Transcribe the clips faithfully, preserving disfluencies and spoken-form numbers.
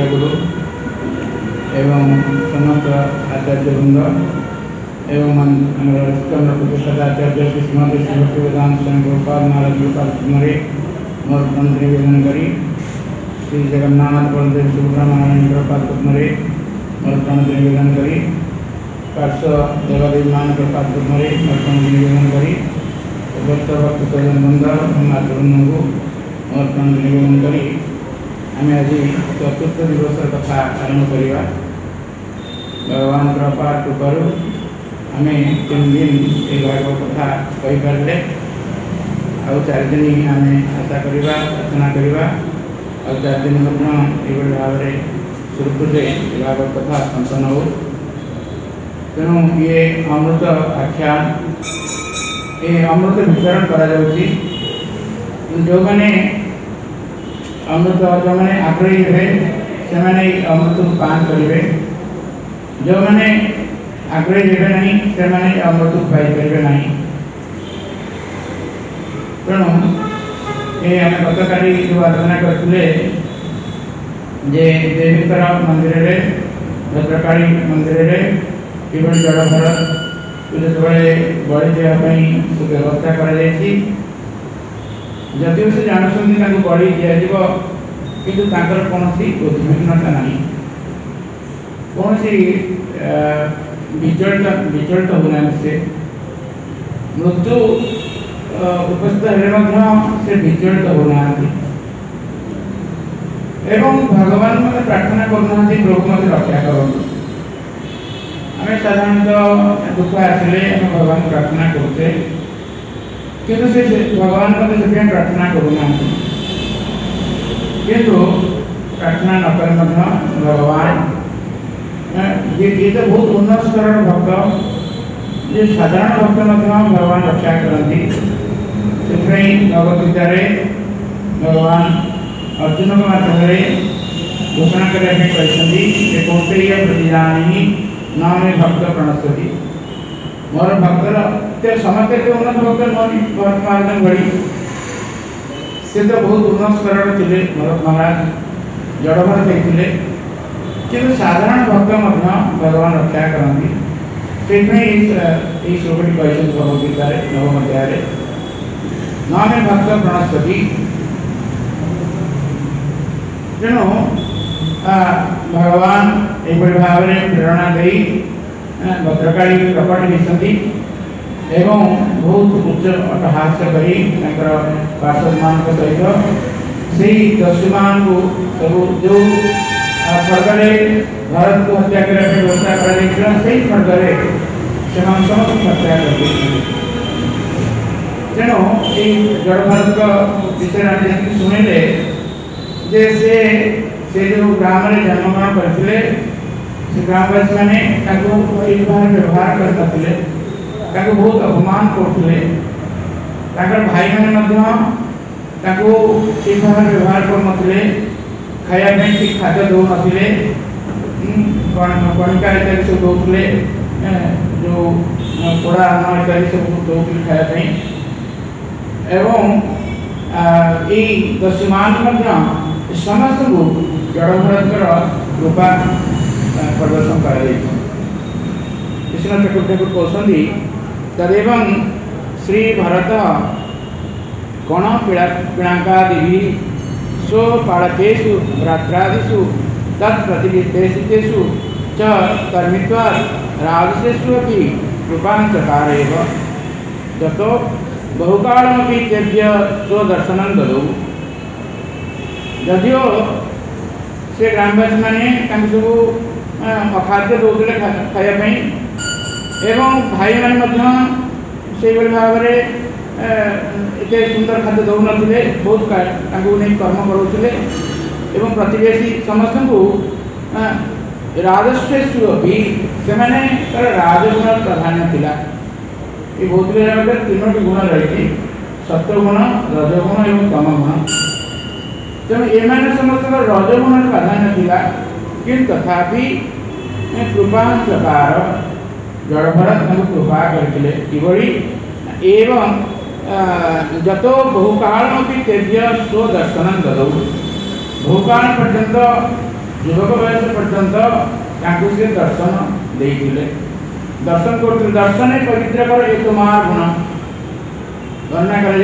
गुरु एवं समस्त आचार्य वृंद एवं चंद्र प्रतिष्ठाचार्य श्री श्रीमती श्री भक्ति वेदांत स्वामी गोपाल महाराज गोपाल कुमारी मोर मंत्री निवेदन करी श्री जगन्नाथ बलदेव सुब्रह्मण्य कृपाल कुमारी मोर मंत्री निवेदन करी पार्श्व देवादेवी मान कृपाल कुमारी मोर मंत्री निवेदन करी भक्त भक्त सजन बंद मातृबंधु मोर मंत्री निवेदन करी आम आज चतुर्थ दिवस कथा आरंभ करवा भगवान कृपा कृपारू आम तीन दिन ये भागवत कथा कही पारे आउ चार दिन आम आशा करवा प्रार्थना करवा और चार दिन ये भाव में सुरखुरे भागवत कथा संपन्न हो तेणु ये अमृत आख्यान ये अमृत वितरण करा जो मैंने अमृत जो मैंने आग्रही हे से अमृत को पान करेंगे जो मैंने आग्रही हे नहीं से अमृत को पाइपर ना तेणु ये आम गतकाली जो आलोचना करते जे देवीकर मंदिर में भद्रकाली मंदिर में कि जड़ भर जो बड़ी देवाई सुव्यवस्था कर जदिव से जानते बड़ी दिज्व कि कौन उद्विग्नता ना कौन विचलित विचलित होना से मृत्यु उपस्थित से विचलित होना एवं भगवान मत प्रार्थना करना प्रभु मत रक्षा करूँ आम साधारणतः दुख आसिले आम भगवान प्रार्थना करते किंतु से भगवान मत से प्रार्थना करूना किंतु प्रार्थना नक भगवान ये ये तो बहुत उन्नत स्तर भक्त ये साधारण भक्त भगवान रक्षा करती से भगवदगीता भगवान अर्जुन के माध्यम घोषणा करने कौशल्य प्रतिजानी न मे भक्त प्रणश्यति मोर भक्तर समस्त उन्नत भक्त महात्मा घड़ी से तो बहुत उन्नत स्तर थे भरत महाराज जड़भर थे किंतु साधारण भक्त भगवान रक्षा करती से श्लोकटी कहते भगवदगीता नवम अध्याय न मे भक्त प्रणश्यति तेणु भगवान ये भाव में प्रेरणा दे भद्रकाली कपट मिशंती एवं बहुत उच्च अट्टहास्य करी पार्षद मान सहित से दस्युमान को सब जो खड़गरे भारत को हत्या करने की व्यवस्था कर खड़गरे से समस्त हत्या कर तेणु ये जड़ भारत का विषय शुणिले जे से से जो ग्राम में जन्मग्रहण करते से ग्रामवासी मैंने व्यवहार करते बहुत अपमान करते भाई मैंने ठीक भाव व्यवहार कर खाया ठीक खाद्य दौ नथिले कणिका इत्यादि सब दौले जो पोड़ा अन्न इत्यादि सब दौले खायापी एवं ये दस्युमान समस्त को जड़ भरतर रूपा प्रदर्शन कर विष्णु ठाकुर कहते तदेव श्री भरत गण पिणाकादि स्वपाड़केषु रात्रादिषु तत्प्रतिनिर्देशितेषु च कर्मित्वात् राजसेषु अपि रूपांचकार एव यतो बहुकालमपि तेभ्य स्वदर्शनं ददौ जदिओ से ग्रामवासी मैंने सब अखाद्य दौले खायापी एवं भाई मैंने से भाव में एत सुंदर खाद्य दौ नथिले बहुत नहीं कर्म करोले एवं प्रतिवेशी समस्त को राजस्वेषु अभी से राजगुण प्राधान्य थिला ये बहुत तीनोटी गुण रही सत्वगुण रजगुण एवं तमगुण तेणु एम समस्त रजगुण प्राधान्य थिला किंतु तथापि कृपा प्रकार जड़भरत कृपा करते किभली एवं जतो बहुकालमपि तेभ्य स्वदर्शन ददौ बहुकाल पर्यंत युवक बयस पर्यंत से दर्शन देते दर्शन कर दर्शन पवित्र कर एक महागुण वर्णना कर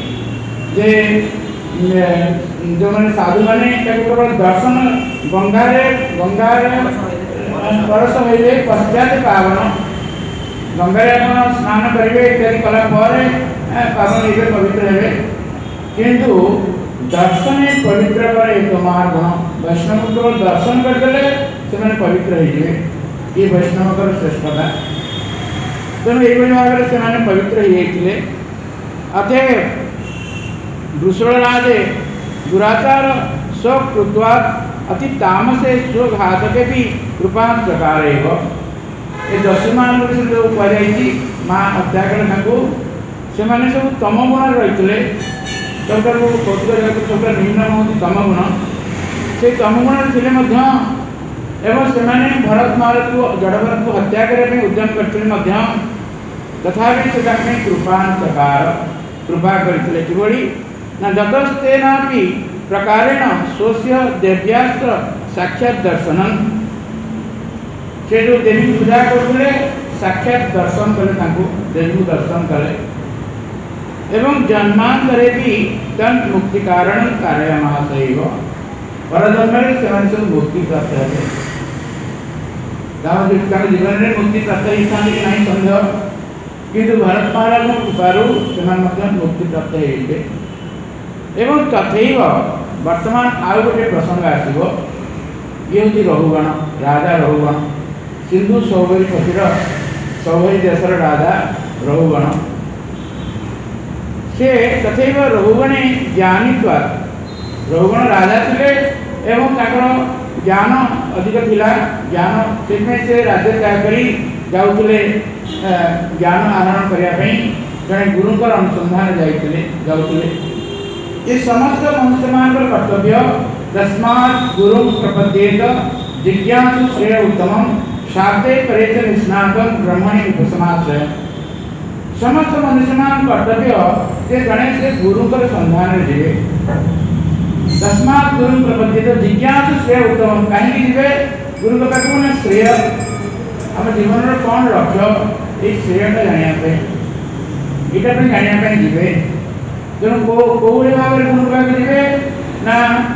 जो मैंने साधु मैंने केवल दर्शन गंगारे गंगारे परस होइले पश्चात पावन गंगारे आप स्नान करेंगे इत्यादि कला पावन ये पवित्र हे किंतु दर्शन पवित्र कर एक महागुण वैष्णव केवल दर्शन करदे से पवित्र हो ये वैष्णव श्रेष्ठता तेणु ये भाव से पवित्र होते अतएव वृषणराजे दुराचार स्वकृत्वा अति तामसे स्वघातके भी कृपा चकार ये दस्युमान जो कहुई माँ हत्या कले से सब तम गुण रही सबका कौतुक सब निम्न हूँ तम गुण से तम गुण थे एवं से भरत महाराज को जड़ भरत को हत्या करने उद्यम करते तथापि से कृपा चकार कृपा करते किभली ना जतस्तेना प्रकारेण स्वस्य देव्यास्त्र साक्षात दर्शन से जो देवी पूजा करते साक्षात दर्शन कले देवी दर्शन कले एवं जन्मांतरे भी तन मुक्ति कारण कार्य महाशैव परजन्म से मुक्ति प्राप्त है जीवन में मुक्ति प्राप्त होता कि नहीं संदेह किंतु भरत महाराज कृपारू से मुक्ति प्राप्त होते एवं तथैव वर्तमान आउ गोटे प्रसंग आसो ये हूँ रघुगण राजा रघुगण सिंधु सौभरी पतिर सौभरी देशर राजा रघुगण से तथैव रघुगणे ज्ञानीत्वा रघुगण राजा थे एवं ज्ञान अधिक थिला ज्ञान से राज्य त्याग कर जाऊे ज्ञान आहरण करने जड़े गुरुंकर अनुसंधान जाते जाऊे ये समस्त मनुष्य मान कर्तव्य तस्मात् गुरु प्रपद्येत जिज्ञासु श्रेय उत्तम शाब्दे परेत निष्णातं ब्रह्मणि उपसमाश्रय समस्त मनुष्य मान कर्तव्य से जड़े से गुरुंकर संधान जीवे तस्मात् गुरु प्रपद्येत जिज्ञासु श्रेय उत्तम कहीं जीवे गुरु का कहूँ श्रेय आम जीवन कौन लक्ष्य ये श्रेयटा जानापी यहाँ जानापी जीवे तेणु कौली भाव में गुरु का जीवे ना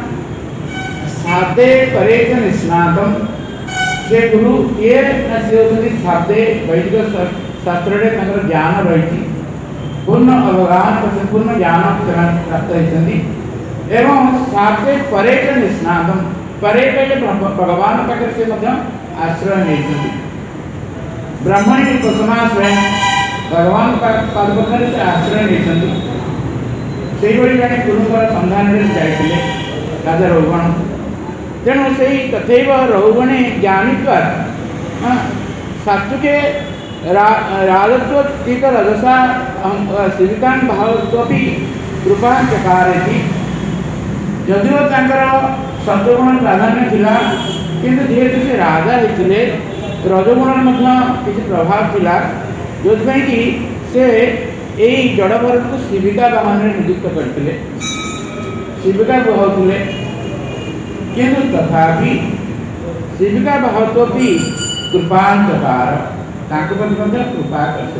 साधे परेत निष्णातम से गुरु ये ना से होती साधे वैदिक शास्त्र ज्ञान रही पूर्ण अवगाहन पूर्ण ज्ञान प्राप्त होती एवं साधे परेत निष्णातम परेत भगवान पाखे से आश्रय नहीं ब्राह्मणी उपसमाश्रय भगवान पादपत्र से आश्रय नहीं से जड़े गुरुंकर संधान जाते राजा रघुगण तेणु से तथैव रघुगणे ज्ञानीत्वा सात्विके राजत्वीक रजसा शिविकान भावत्वपि कृपा चकार जदिव सत्वगुण प्राधान्य थिला किंतु जेहेतु से राजा होते रजगुण किसी प्रभाव थिला जो कि से यही जड़ भरत को शिविका बाहन नियुक्त करते शिविका बहाऊे किंतु तथापि शिविका बहाव भी कृपांचकार कृपा कर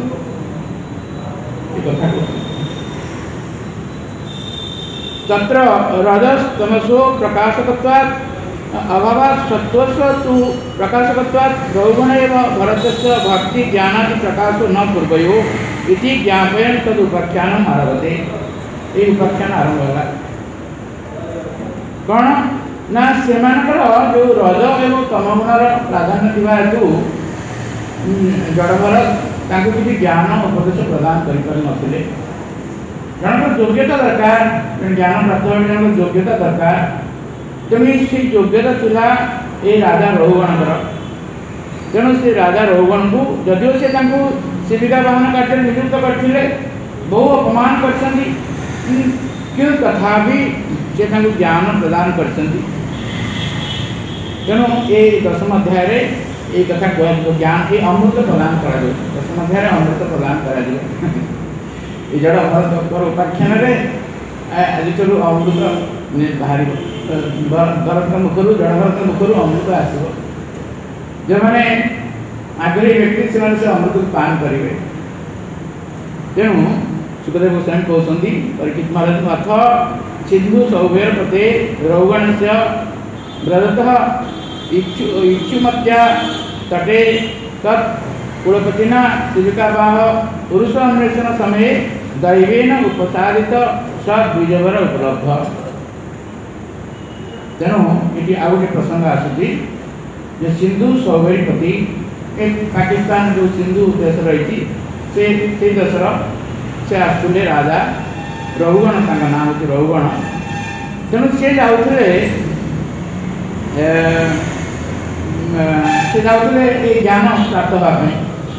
तत्र रजस्तमसो प्रकाशकत्वात् अभावात् सत्त्वस्य तु प्रकाशकत्वात् रघुगण एव भरतस्य भक्ति ज्ञानादि प्रकाशो न पूर्वयो इति ज्ञापयन् तद उपाख्यानम् आरभते ये उपाख्यान आरंभ होला कौन ना सेमानकर जो रज एवं तमगुणर प्राधान्य थिबा हेतु जड़भरत तांको किसी ज्ञान उपदेश प्रदान करि नथिले जन योग्यता दरकार ज्ञान प्राप्त होने जन योग्यता दरकार तेणु से योग्यता थिला ए राजा रघुगणकर तेणु से राजा रघुगण को जदिव से शिविका बाहन कार्य नियुक्त करते बहु अपमान कर तथापि से ज्ञान प्रदान कर तेणु ये दशम अध्याय ये कथा कह ज्ञान के अमृत प्रदान कर दशम अध्याय अमृत प्रदान कर जड़ भरत उपाख्यान आज अमृत बाहर भरत मुखर जड़ भरत मुखर अमृत आसो जो मैंने आग्रही व्यक्ति से अमृत को पान करेंगे। तेणु सुखदेव गोस्वामी कहते परीक्षित महाराज अथ सिंधु सौभेर प्रते रौगण से व्रजतः इक्षु इक्षुमत्या तटे तत् कुलपतिना शिविकावाह पुरुष अन्वेषण समय दैवेन उपसारित स द्विजवर उपलब्ध। तेणु ये आ गए प्रसंग आसूँ सिंधु सौभरीपति एक पाकिस्तान जो सिंधु देश रही से देशर से आसुले राजा रघुगण तांका नाम हूँ रघुगण। तेणु सी जाते से जाते ज्ञान प्राप्त हाँपाई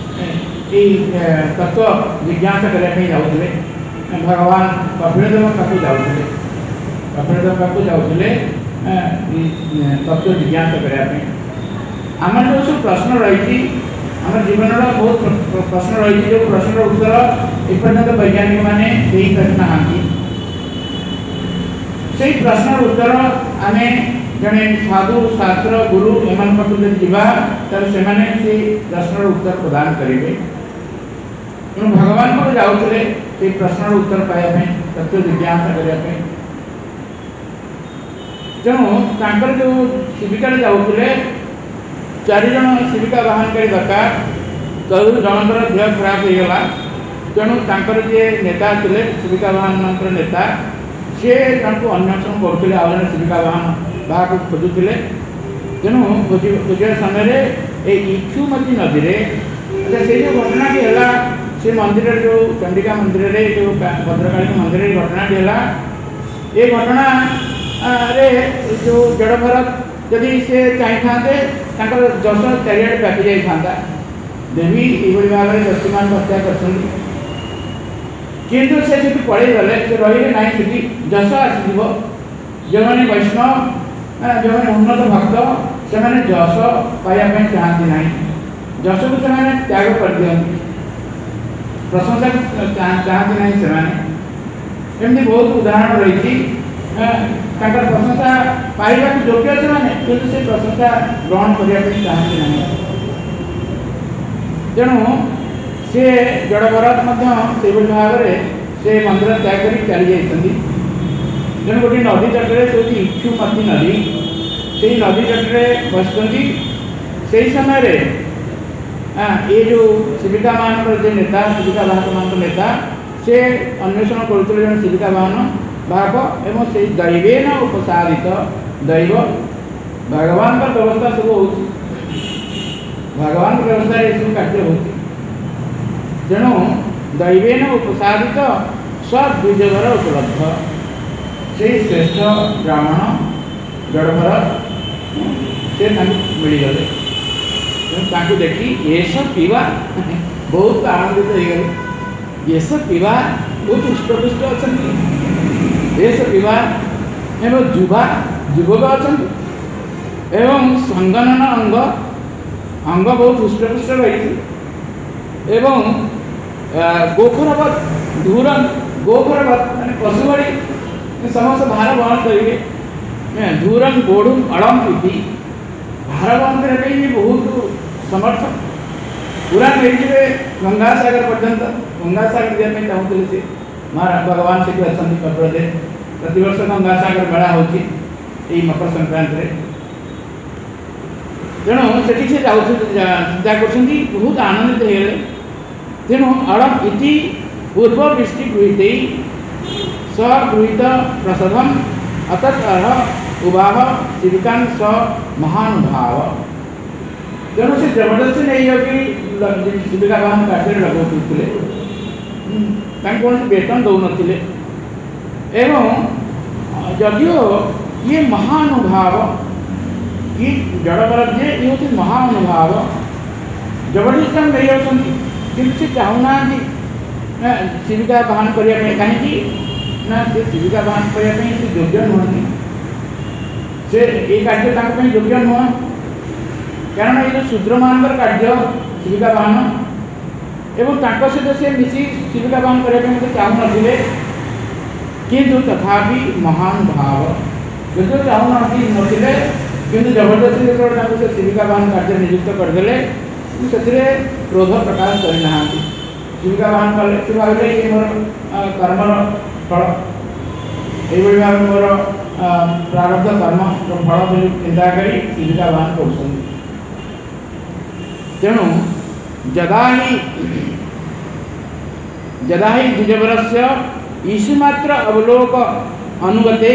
तत्व जिज्ञासा करने जाते भगवान कपिलदेव पाक जाते कपिलदेव पाक जाते तत्व जिज्ञासा करने। आम जो सब प्रश्न रही आम जीवन बहुत प्रश्न रही जो प्रश्न उत्तर एपर्यंत वैज्ञानिक मैंने दे पारिना से प्रश्न उत्तर आम जड़े साधु शास्त्र गुरु एम पाक जा तर से प्रश्न उत्तर प्रदान करेंगे। तेणु भगवान को जाते प्रश्न उत्तर पाइबा तत्व जिज्ञासा करने। तेणु जो शिविका जाते चार जन शिविका बाहनकारी दरकार तदु जनकर देह खराब हो गला। तेणु तांकर जे नेता थे शिविका बाहन नेता सी जन को अन्वेषण करुले आ जन शिविका बाहन बाहर खोजुले। तेणु खोजा समय इक्षुमती नदी में से जो घटनाटी है से मंदिर जो चंडिका मंदिर रे जो भद्रकाली मंदिर घटनाटी है ये घटना रे जो जड़ भरत जदि से चाहिए जश चारिड़े व्यापी जाता देवी ये भाव में दस्युमान हत्या कर किंतु से जी पड़े गले से रही ना कि जश आस जो मैंने वैष्णव जो मैंने उन्नत भक्त से मैंने जश पाइबा चाहती ना जश को से त्याग कर दिखती प्रशंसा चाहती ना से एमती बहुत उदाहरण रही प्रशंसा पाइबा योग्य से से प्रशंसा ग्रहण करने चाहती ना। तेणु सी जड़ भरत से भाव में से मंदिर त्याग कर चली जाती। तेणु गोटे नदी तटे से हूँ इक्षुमती नदी से नदी तटे बसती से समय ये जो शिविका मान जो नेता शिविका बाहक मान नेता से अन्वेषण करुले जन शिविका बाहन बाहक एवं से दैवेन उपसारित दैव भगवान का व्यवस्था सब हो भगवान व्यवस्था ये सब कार्य हो। तेणु दैवेन उपसारित सद्विजवर उपलब्ध से श्रेष्ठ ब्राह्मण जड़भर से मिलगले। तेणु देखी ये सब पीवा बहुत आनंदित हो गए। ये सब पीवा बहुत हृष्टपुष्ट अच्छा ये सब पीवा एवं युवा युवक अच्छा एवं संगणन अंग अंग बहुत हृष्टपुष्ट रही एवं गोखरवत धूरन गोखरवत मैंने पशु भाई समस्त भार वहन करेंगे धूरन गोड़ू अड़म पीति भार वहन करने बहुत समर्थ पूरा नहीं गंगा सागर पर्यंत गंगा सागर जाने चाहूँगी से महाराज भगवान से अच्छा कपड़े प्रतिवर्ष गंगा सागर मेला हो मकर संक्रांति। तेणु से चिंता कर बहुत आनंदित हो गए। तेणु अड़म इति पूर्व वृष्टि गृहीत सगृहीत प्रसदम अतः उवाह शिविकान स महानुभाव। तेणु से जबरदस्ती नहीं हो कि शिविका बाहन कार्य लगौते कौन वेतन दौन एवं जदियो ये महानुभाव ये जड़भरत जे ये हूँ महानुभाव जबरदस्ती हम नहीं आसती कि चाहूना शिविका बाहन करने कहीं ना से शिविका बाहन करने से योग्य नुहति से ये कार्य योग्य नुह कारण ये जो शूद्र मान कार्य शिविका बाहन एवं सहित से मिसी शिविका बाहन करने चाहून किंतु तथापि महान भाव जो चाहूना नथिले किंतु जबरदस्ती जो से जीविका वाहन कार्य नियुक्त करदे से क्रोध प्रकाश करना जीविका वाहन कले से भाविले ये मोर कर्मर फल ये भाव मोर प्रारब्ध कर्म फल बोली चिंता कर जीविका वाहन कर तेणु जदा ही जदा ही द्विजवरस्य ईशुमात्र अवलोक अनुगते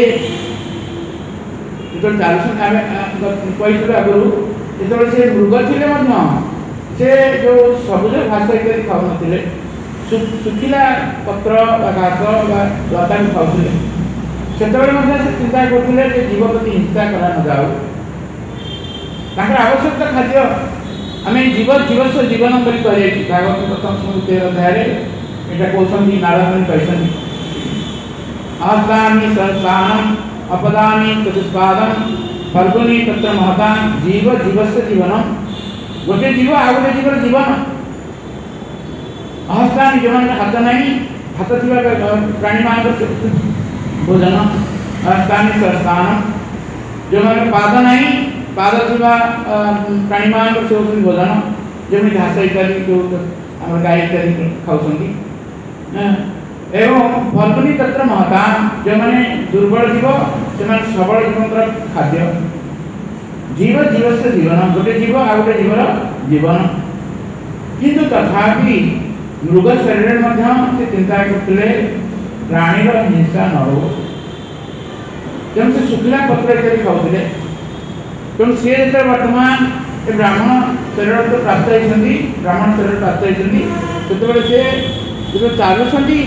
जो चालुसन कही आगु जो से मृग थे से जो सबुज घास इत्यादि खाऊ न सुखिला पत्र घास लता भी खाऊले से चिंता करते जीव प्रति हिंसा करा न जाऊ आवश्यकता खाद्य आम जीव जीवस्व जीवन भागवत प्रथम तेरह अध्याय यहाँ कहते नारद कहते आस्तानि संस्थानम अपदानी चतुष्पादम फल्गुनी तत्र महता जीव जीवस्य जीवनम गोटे जीव आ गए जीवर जीवन अहस्तानी जो हाथ नहीं हाथ थी प्राणी मान भोजन अहस्तानी संस्थान जो पाद नहीं पाद थी प्राणी मान से भोजन जमी घास इत्यादि जो आम गाय इत्यादि खाऊँ एवं फल्गुनी तत्र महता जो मैंने दुर्बल जीव से सबल जीवन खाद्य जीव जीव से जीवन गोटे जीव आ गए जीवर जीवन किंतु तथापि मृग शरीर से चिंता करते प्राणीर हिंसा न हो तेणु से शुक्ला पत्र इत्यादि खाऊले तेणु सी जो बर्तमान ब्राह्मण शरीर तो प्राप्त होती ब्राह्मण शरीर प्राप्त होती से जो चलुँच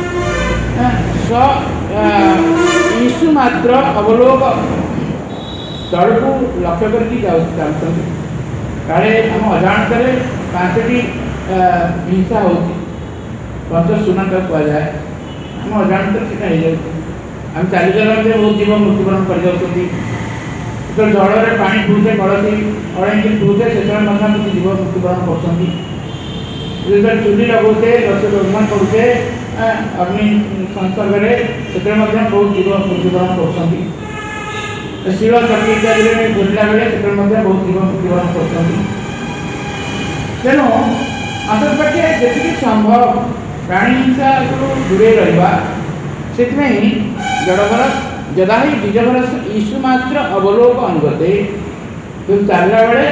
स ईशु मात्र अवलोक तल को लक्ष्य करके चलते काले आम अजाणत पांचटी हिंसा हो पंच सुना कहुए आम अजाणत से आम चली चलते बहुत जीव मृत्युवरण कर जल पा पीछे कड़सी अड़े पीछे से जीव मृत्युवरण कर चूली लगौते रस रोजन करुचे अग्नि संसर्ग से बहुत जीव मृत्युवरण कर शिल चक्की इत्यादि घुरला बेले से बहुत जीव मृत्युवरण कर तेणु अंतर्पक्षे जी संभव प्राणी हिंसा को दूरे रहा से जड़भरस जदा ही द्विजभरस ईशु मात्र अवलोक अनुगते चलला बेले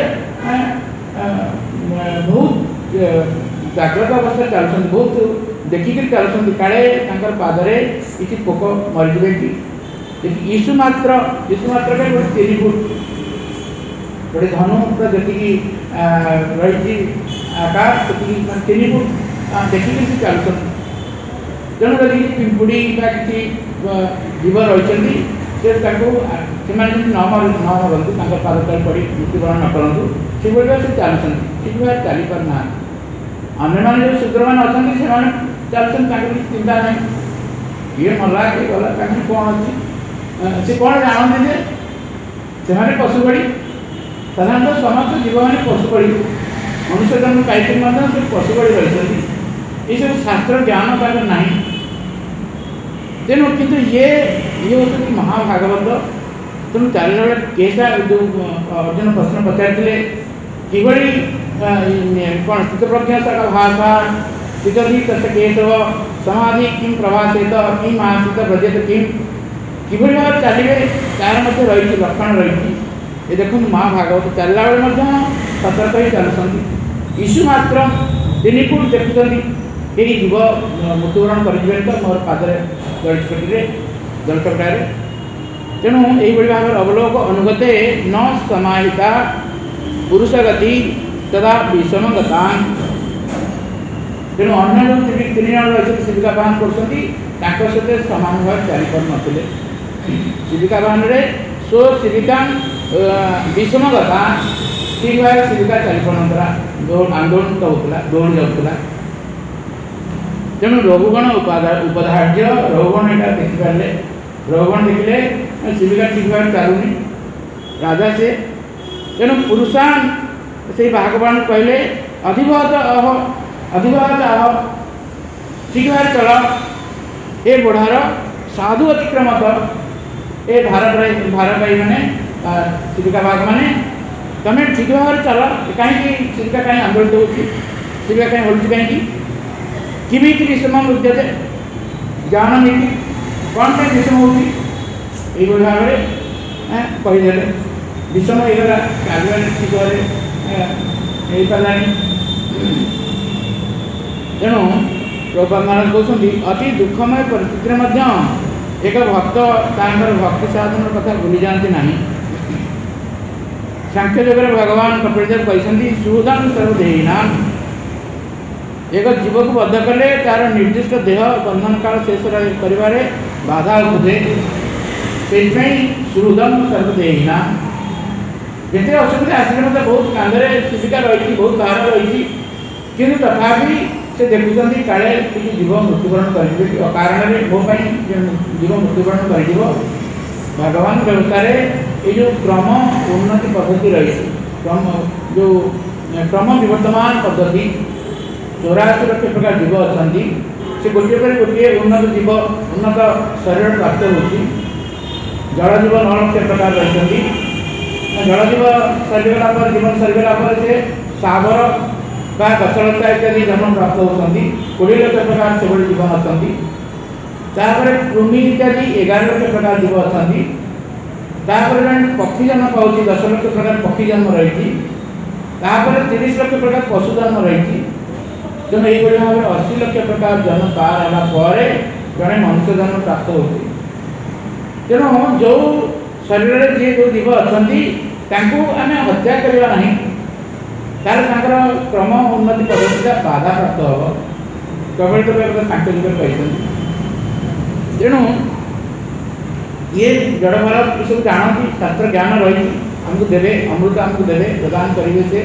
बहुत जाग्रत अवस्था चलुँच बहुत देखिक चलुँच काले पादरे किसी पोक मरीजे कि ईशु मात्र ईशु मात्र के गोटे तीन फुट गोटे धनु जी रही आकाश से तीन फुट देखिक से चलुँच तेणु यदि पिंपुड़ी कि जीव रही से न मरतु पाद तले पड़ मृत्युवरण न करूँ से भाव से चलुँच ठीक भाव चली पारना अन्य मैंने जो शूद्र मैंने अच्छा चलते चिंता नहीं ये मला ये गला कहीं कौन अच्छी से कौन जानते से पशु बड़ी साधारणतः समस्त जीव मैंने पशु बड़ी मनुष्य जन्म पाई पशु बड़ी रही ये सब शास्त्र ज्ञान तक ना तेणु किंतु ये ये हूँ महाभागवत तेणु चलने बेले केसा जो अर्जुन प्रश्न पचारे किभली कौन स्थित प्रज्ञा सका भाषा स्थिति तस्य केशव समाधि किं प्रभासेत किं आसित व्रजेत किं किभली भाव चलिए तार मध्य रही लक्षण रही ये देखो महाभागवत चलला बेले सतर्क ही चलुँच ईशु मात्र तीन फुट देखुं यही जीव मृत्युवरण कर तो मोर पादरे जलचकटी जलचकटार तेणु यही भाव अवलोक अनुगते न समाहिता पुरुष गति तदा विषम गतान तेणु अन्य जो तीन जन रही जीविका वाहन कर सहित सामान भाव चली पार नथिले जीविका वाहन सो जीविका विषम गता ठीक भाव जीविका चली पार दौड़ आंदोलन होता दौड़ जाऊला तेणु रघुगण उपधार्य रघुगण यहाँ देखिपारे रघुगण देखिले जीविका ठीक भाव चलुनी राजा से तेणु पुरुषान से भागवान कहले अधिभत अह अधिभत अह ठीक भाव चल ए बुढ़ार साधु अतिक्रमत ए भारत भारत मैंने चिलिका बाघ मैंने तुम्हें ठीक भाव में चल कहीं चिलिका कहीं आंदोलित होती चिलिका कहीं हलुची कहीं किमी विषम मुद्यते ज्ञान नीति कौन से विषम होती ये भाव में कहीदे विषम होगा कार्य ठीक भाव पारानी तेणु प्रभुपाद महाराज कहते अति दुखमय परिस्थिति एक भक्त तांकर भक्ति साधन कथा भूली जाती ना सांख्य जगह भगवान कपिलदेव कहते सुहृदम सर्वदेहिना एक जीव को बद्ध कले तार निर्दिष्ट देह बंधन काल शेष कर बाधा उपदे से सुहृदम सर्वदेहिना जिते असुविधा आसिले मतलब बहुत कांधे चिलिका रही बहुत बाहर रही कि तथापि से देखुं काले जीव मृत्युवरण करेंगे कि अकारण मो जीव मृत्युवरण कर भगवान व्यवस्था ये जो क्रम उन्नति पद्धति रही क्रम जो क्रम विवर्तमान पद्धति चौरासी लक्ष प्रकार जीव अच्छा से गोटे पर गोटे उन्नत जीव उन्नत शरीर प्राप्त होती जलजीव नौ लक्ष प्रकार रही जलजीव सरीगला जीवन सरीगला से सागर बा गछलता इत्यादि जन्म प्राप्त होती कोड़े लक्ष प्रकार से जीवन अच्छा कृमि इत्यादि एगार लक्ष प्रकार जीव अच्छा पक्षी जन्म पाँच दस लक्ष प्रकार पक्षी जन्म रही तीस लक्ष प्रकार पशु जन्म रही तेणु ये भाव में अशी लक्ष प्रकार जन्म पार है जड़े मनुष्य जन्म प्राप्त होती तेणु जो शरीर जी जो जीव अच्छा आम हत्या करवा ना तार क्रम उन्नति पद्धति बाधा प्राप्त हम कपिलदेव सांख्य जुग कहते तेणु ये जड़ भारत ये सब जानती शास्त्र ज्ञान रही आमको देवे अमृत आमको देवे प्रदान करेंगे से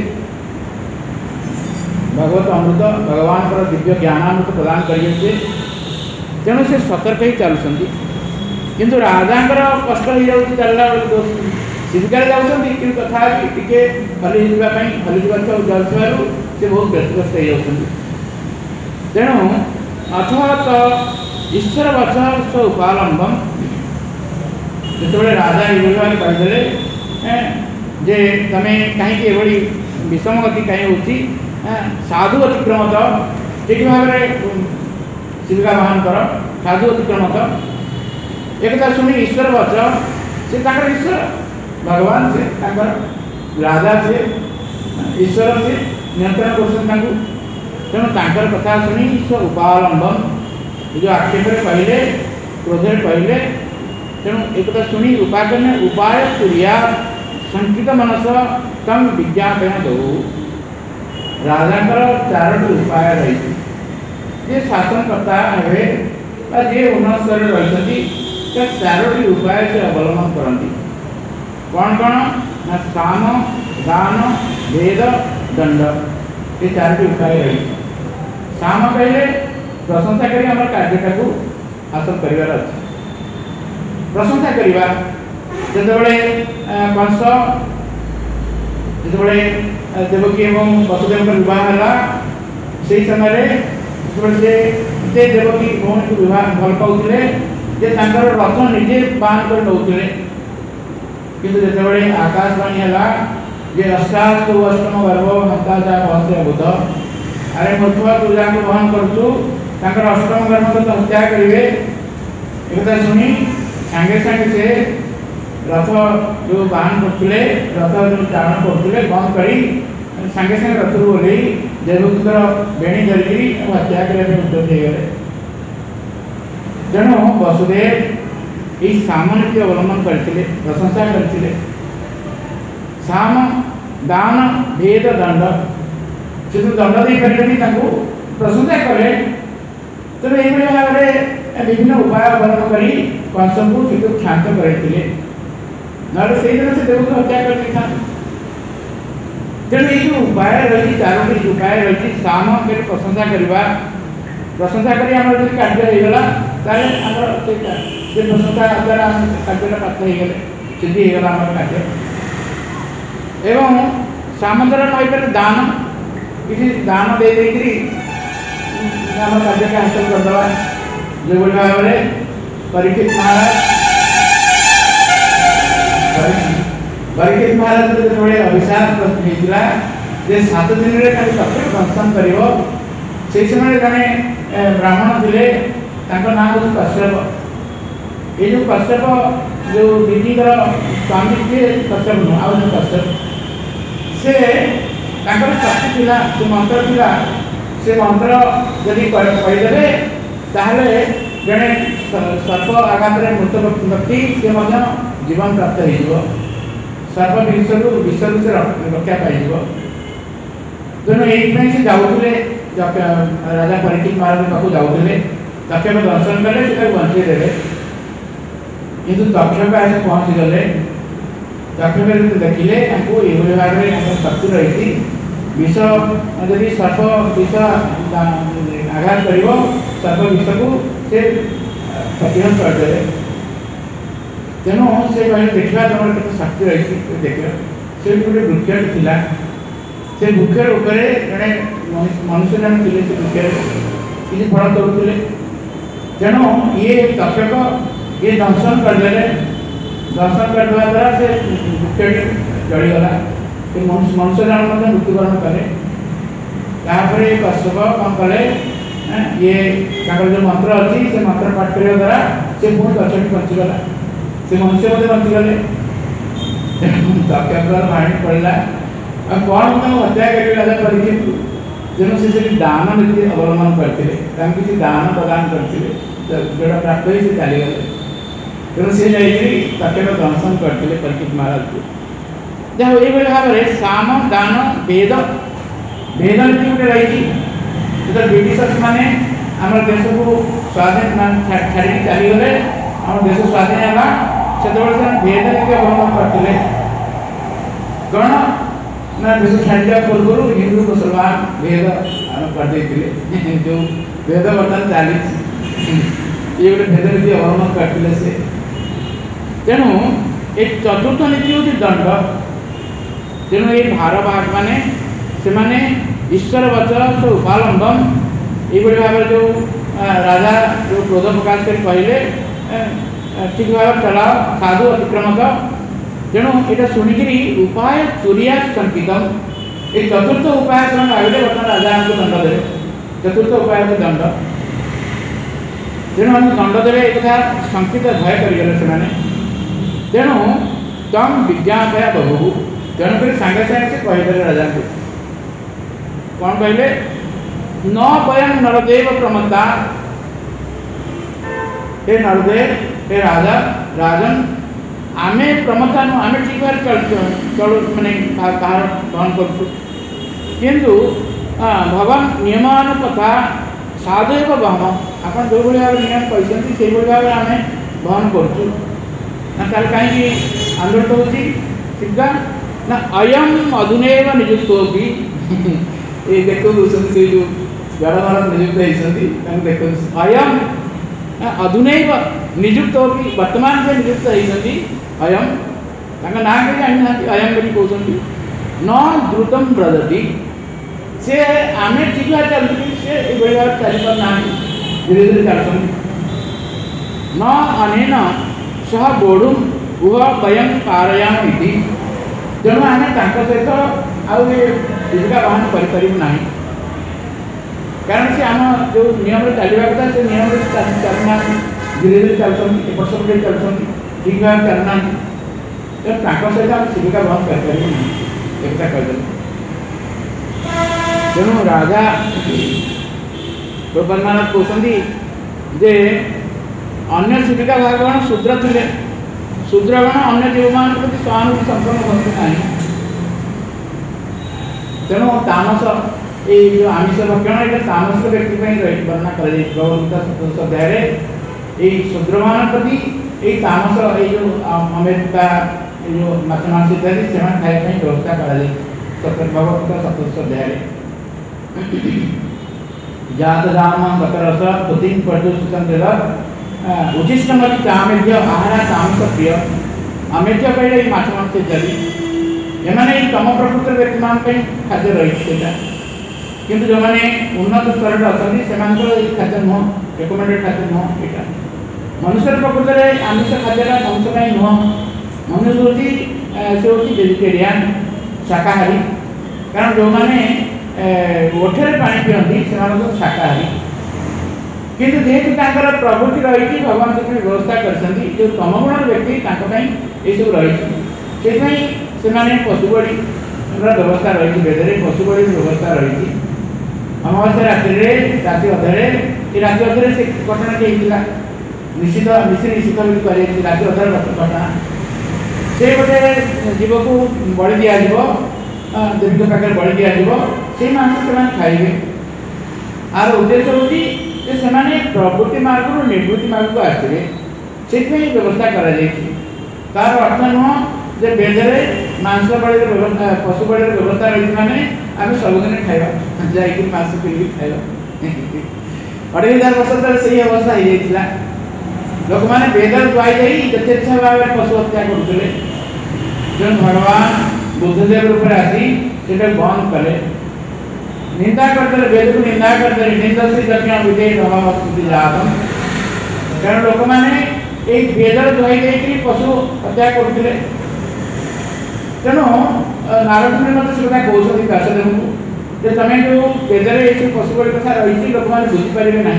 भगवत अमृत भगवान पर दिव्य ज्ञान अमृत प्रदान करेंगे से तेणु से सतर्क ही चलुँच किंतु राजा कष्ट हो जाऊँगी चलला चिलिका जाऊँगी कि तथा टी हली जावाई हली जाऊँ से बहुत व्यस्तग्रस्त हो जाती तेणु अथवा तो ईश्वर वचन उपालंबम जो राजा ये भाव कहीदे जे तमें कहीं ये विषम गति कहीं हो साधु अतिक्रम तो ठीक भाव में चिलिका बहन कर साधु अतिक्रम तो एक शुणी ईश्वर वचन से ईश्वर भगवान से राजा से ईश्वर से नियंत्रण कर तेणु तांकर कथा शुणी ईश्वर उपालंबम जो आक्षेप कहले क्रोध कहले तेणु एक शुणी उपाय उपाय क्रिया संकित मनस तम विज्ञापन दो राजा चारोटी उपाय रही जे शासनकर्ता हे जे उन्नत स्तर रही चारोटी उपाय से अवलंबन करती कौन कौन ना साम दान भेद दंड ये चारोटी उपाय रही साम कहले प्रशंसा करी आम कार्यटा को हासिल कर प्रशंसा करवा जिते कंस जिते देवकी एवं वसुदेव विवाह है से समय से देवकी भौणी को विवाह भल पाते रथ निजे बाहन कर नौते किंतु जिते आकाशवाणी है जे अष्टास्तु अष्टम गर्भ हंता जा भसे बुध अरे मुथुआ तू जाको बहन करूँ तांकर अष्टम गर्भ तो हत्या करेंगे एक शुणी सांगे सांगे से रथ जो बाहन करते रथ जो चारण करते बंद कर सांगे सांगे रथ ओल्ल देवकीर बेणी धरिकी हत्या करने उद्यत हो गए तेणु वसुदेव ये सामनीति अवलंबन करते प्रशंसा करते साम दान भेद दंड से तो दंड दे पारे प्रशंसा कले तेणु ये भाव में विभिन्न उपाय अवलंबन कर कंस को से क्षांत करते ना से दिन से देव को हत्या कर तेणु ये जो उपाय रही चारोटी उपाय रही साम के प्रशंसा करवा प्रशंसा कर कार्य होगा प्रशंसा द्वारा कार्य प्राप्त हो गले सिद्धि होगा कार्य एवं सामंतर नईपर दान किसी दान दे देकरी आम कार्य के हासिल करदे जो भाव में परीक्षित महाराज परीक्षित महाराज जो अभिशाप होता जे सात दिन में तक्षक दंशन कर से समय जड़े ब्राह्मण थे नाम हूँ कश्यप। ये जो कश्यप जो दीदीर स्वामी थे कश्यप नुह आउ जो कश्यप से शक्ति था से मंत्र था से मंत्र जदि कहीदे ताहले जड़े सर्प आघात मृत व्यक्ति से जीवन प्राप्त हो सर्प विषु विषु से रक्षा पाई तेणु ये से जाऊे राजा परीक्षित महाराज पाक जाऊे तक्षक दर्शन कले से बंचेदेवे किंतु तक्षक आस पहुँची गले तक्षक देखिले ये भाव में शक्ति रही विष जदि सर्प विष आघात कर सर्प विष को से प्रतिहत करदे तेणु से देखा तुम के शक्ति रही देख से गोटे वृक्ष था से वृक्ष उपर जड़े मनुष्य जन थे से वृक्ष किसी फल तोड़ते तेणु ये तक्षक ये दंशन करदे दंशन करवा द्वारा से वृक्ष जलीगला मनुष्य जन मृत्युवरण कले तापर कश्यप कौन कले ये जो मंत्र अच्छी से मंत्र पाठ करने द्वारा से पुणी गछटी बचीगला से मनुष्य मत बचीगले तक्षक भाणी पड़ा आ कौन हत्या कर राजा परीक्षित तेणु से दान नीति अवलम्बन करते किसी दान प्रदान करते जोड़ा प्राप्त हो चलीगले तेणु सी जाइए तक्षक दंशन करते परीक्षित महाराज को जहाँ ये भाव में साम दान वेद वेद नीति गोटे रही जो ब्रिटिश मैंने आम देश को स्वाधीन छाड़ी चलीगले आम देश स्वाधीन है से वेद नीति अवलम्बन करते कौन ना देश छाड़ा पूर्व हिंदू मुसलमान भेद करदे जो भेद बर्तमान चली ये गोटे भेद नीति अवलम्बन करते से तेणु एक चतुर्थ नीति हूँ दंड तेणु ये भारवाहक मैंने से माने ईश्वर वचन से उपालंबन ये भाव जो राजा जो क्रोध प्रकाश कर कहले ठीक भाव चलाओ साधु अतिक्रमक तेणु यहाँ शुणिकी उपाय चोरिया संकित ये चतुर्थ उपाय भाविले बर्तमान राजा हमको दंड देवे चतुर्थ उपाय दंड तेणु हम दंड देवे एक संकित भय करगले तेणु तम विज्ञापया बहु तेणुक सागे सागे से कहीदे राजा को कौन कहले न वयम नरदेव प्रमत्ता हे नरदेव हे राजा राजन आमे प्रमत्ता नु आमे ठीक भाव चल चल माने कहार ग्रहण करूँ किंतु भगवान नियमानुपथा साधुव बहम आप जो भाव नियम कहते से भाव में आम बहन करूँ ना कहीं आंदोलित होती सीधा ना अयम अधुनैव निजुक्त भी ये देखो से जो जड़ भारत निजुक्त होती देख अयम अधुनैव निजुक्त भी वर्तमान से निजुक्त होती अयम ना कहीं जानी ना अयम बोली कहते न द्रुतम ब्रजति से आम ठीक भाव चलती से भाव चली पारना धीरे धीरे चलते न अनेन सह बोढ़ उह वयम कारयाम इति तेणु आम सहित आउ जीविका बहन करना कारण से आम जो नियम चलवा कथा से नियम चलना धीरे धीरे चलते एपट सेपटे चलते ठीक भाव चलना तेणु सहित आम जीविका बहन करना एक कहते तेणु राजा गोपालनाथ कहते जे अन्य जीविका भागवान शूद्र थे शूद्रगण अन्य जीव मान प्रति सहानुभूति संपन्न करते ना तेणु तामस ये जो आमिष भक्षण ये तामसिक व्यक्ति वर्णना कर भगवद्गीता सप्तदश अध्याय शूद्र मान प्रति ये तामस ये जो अमेरिका ये जो माछ मांस इत्यादि से खाने व्यवस्था कर भगवद्गीता सप्तदश अध्याय जात दाम गतरस पति प्रदूषण उचिष्टमति कामेध्य आहारा तामस प्रिय अमेध्य कहले माछ मांस इत्यादि एमाने तम प्रकृतिर व्यक्ति मान खाद्य रही किंतु जो मैंने उन्नत स्तर अच्छा से खाद्य नुह रिकमेंडेड खाद्य नुह यहाँ मनुष्य प्रकृत में आमिष खाद्य मनुष्य नुह मनुष्य हूँ से हूँ वेजिटेरियान शाकाहारी कारण जो मैंने ओठे पानी पिंदी से शाकाहारी किंतु जेहेतु प्रवृत्ति रही भगवान से व्यवस्था कर जो तमगुण व्यक्ति ये सब रही से पशुबड़ी व्यवस्था रही वेदरे पशुबड़ी व्यवस्था रही अमावास्या राति राति अधे राति अधे से घटना होता निश्चित निश्चित निश्चित कर राति अधर घटना से गोटे जीव को बलि दिज्व देवी पाखे बलि दिज्व से मांस से खाइबे आर उद्देश्य हूँ प्रवृत्ति मार्ग निवृत्ति मार्ग को आसवे से व्यवस्था तार अर्थ नुह जे बेदरे मांस बड़ी व्यवस्था पशु बड़ी व्यवस्था रही मैंने आम सबुदिन खाइबा जाकि मांस किन खाइबा अढ़ाई हजार वर्ष तक से अवस्था हो जाता लोक मैंने बेदर दुआई जिते इच्छा भाव में पशु हत्या करुले जो भगवान बुद्धदेव रूप में आसी से बंद कले निंदा करते वेद को निंदा करते निंदा से यज्ञ विधेय स्तुति लाभम कारण लोक मैंने एक वेदर दुआई पशु हत्या करुले तेणु नारद मुनि मत से कथा कहते व्यासदेव को तुम्हें जो वेदर ये पशुबड़ी कथा रही लोक मैंने बुझीपारे ना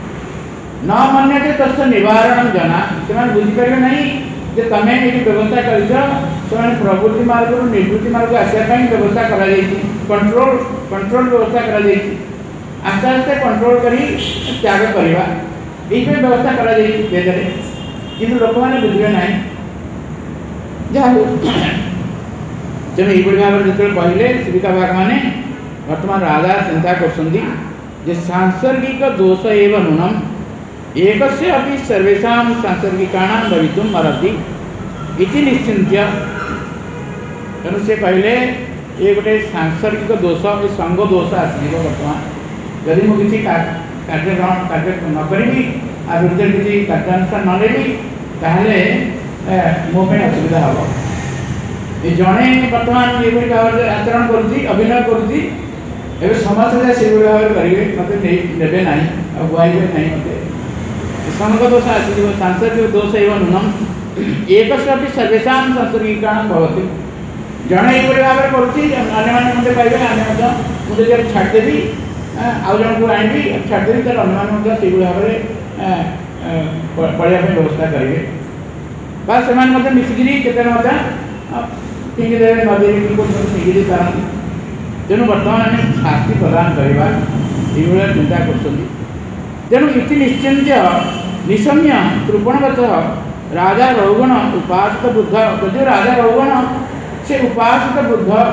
न मन्यते तस् निवारण जना से बुझीपारे ना जे तुम्हें ये व्यवस्था कर प्रवृत्ति मार्ग निवृत्ति मार्ग आसापी व्यवस्था कर कंट्रोल कंट्रोल व्यवस्था कर आस्ते आस्ते कंट्रोल कर त्याग करवा ये व्यवस्था कर वेदरे कि लोक मैंने बुझे ना जहाँ तेणु ये भाव में जो कहले शिविका भाग मैंने वर्तमान राजा चिंता कर सांसर्गिक दोष एवं नूनम एक सर्वेशा सांसर्गिकाणां भवितुम् अर्हति इति निश्चिंत्य तेणु से कहले ये गोटे सांसर्गिक दोष ये संग दोष आसो बर्तमान जदि मुझे किसी कार्यक्रम कार्य न करी आ विरुद्ध किसी कार्यानुष्ठान न लेबी ताहले मो असुविधा हम ये जड़े बर्तमान ये भाव में आचरण कर अभिनय कर समाज से भाव में करेंगे मत ने ना गुआइबे ना मत संग दोष आस सांसर्गिक दोष एवं नूनम एक सर्वेशा सांसर्गिकाणां भवति जड़े ये भाव में कर मत पाइबे आने मुझे छाड़देवी आउ जन को आनी छाड़देवी तर अन्य से भाव में पढ़ाई व्यवस्था करेंगे बा से मिसिकी के फिंगी देवे नदी फिंगी पारती तेणु बर्तमान आम शास्ति प्रदान करवा ये चिंता कर तेणु इति निश्चिंत्य निशम्य कृपणवत राजा रघुगण उपासित बुद्ध जो राजा रघुगण से उपासित बुद्ध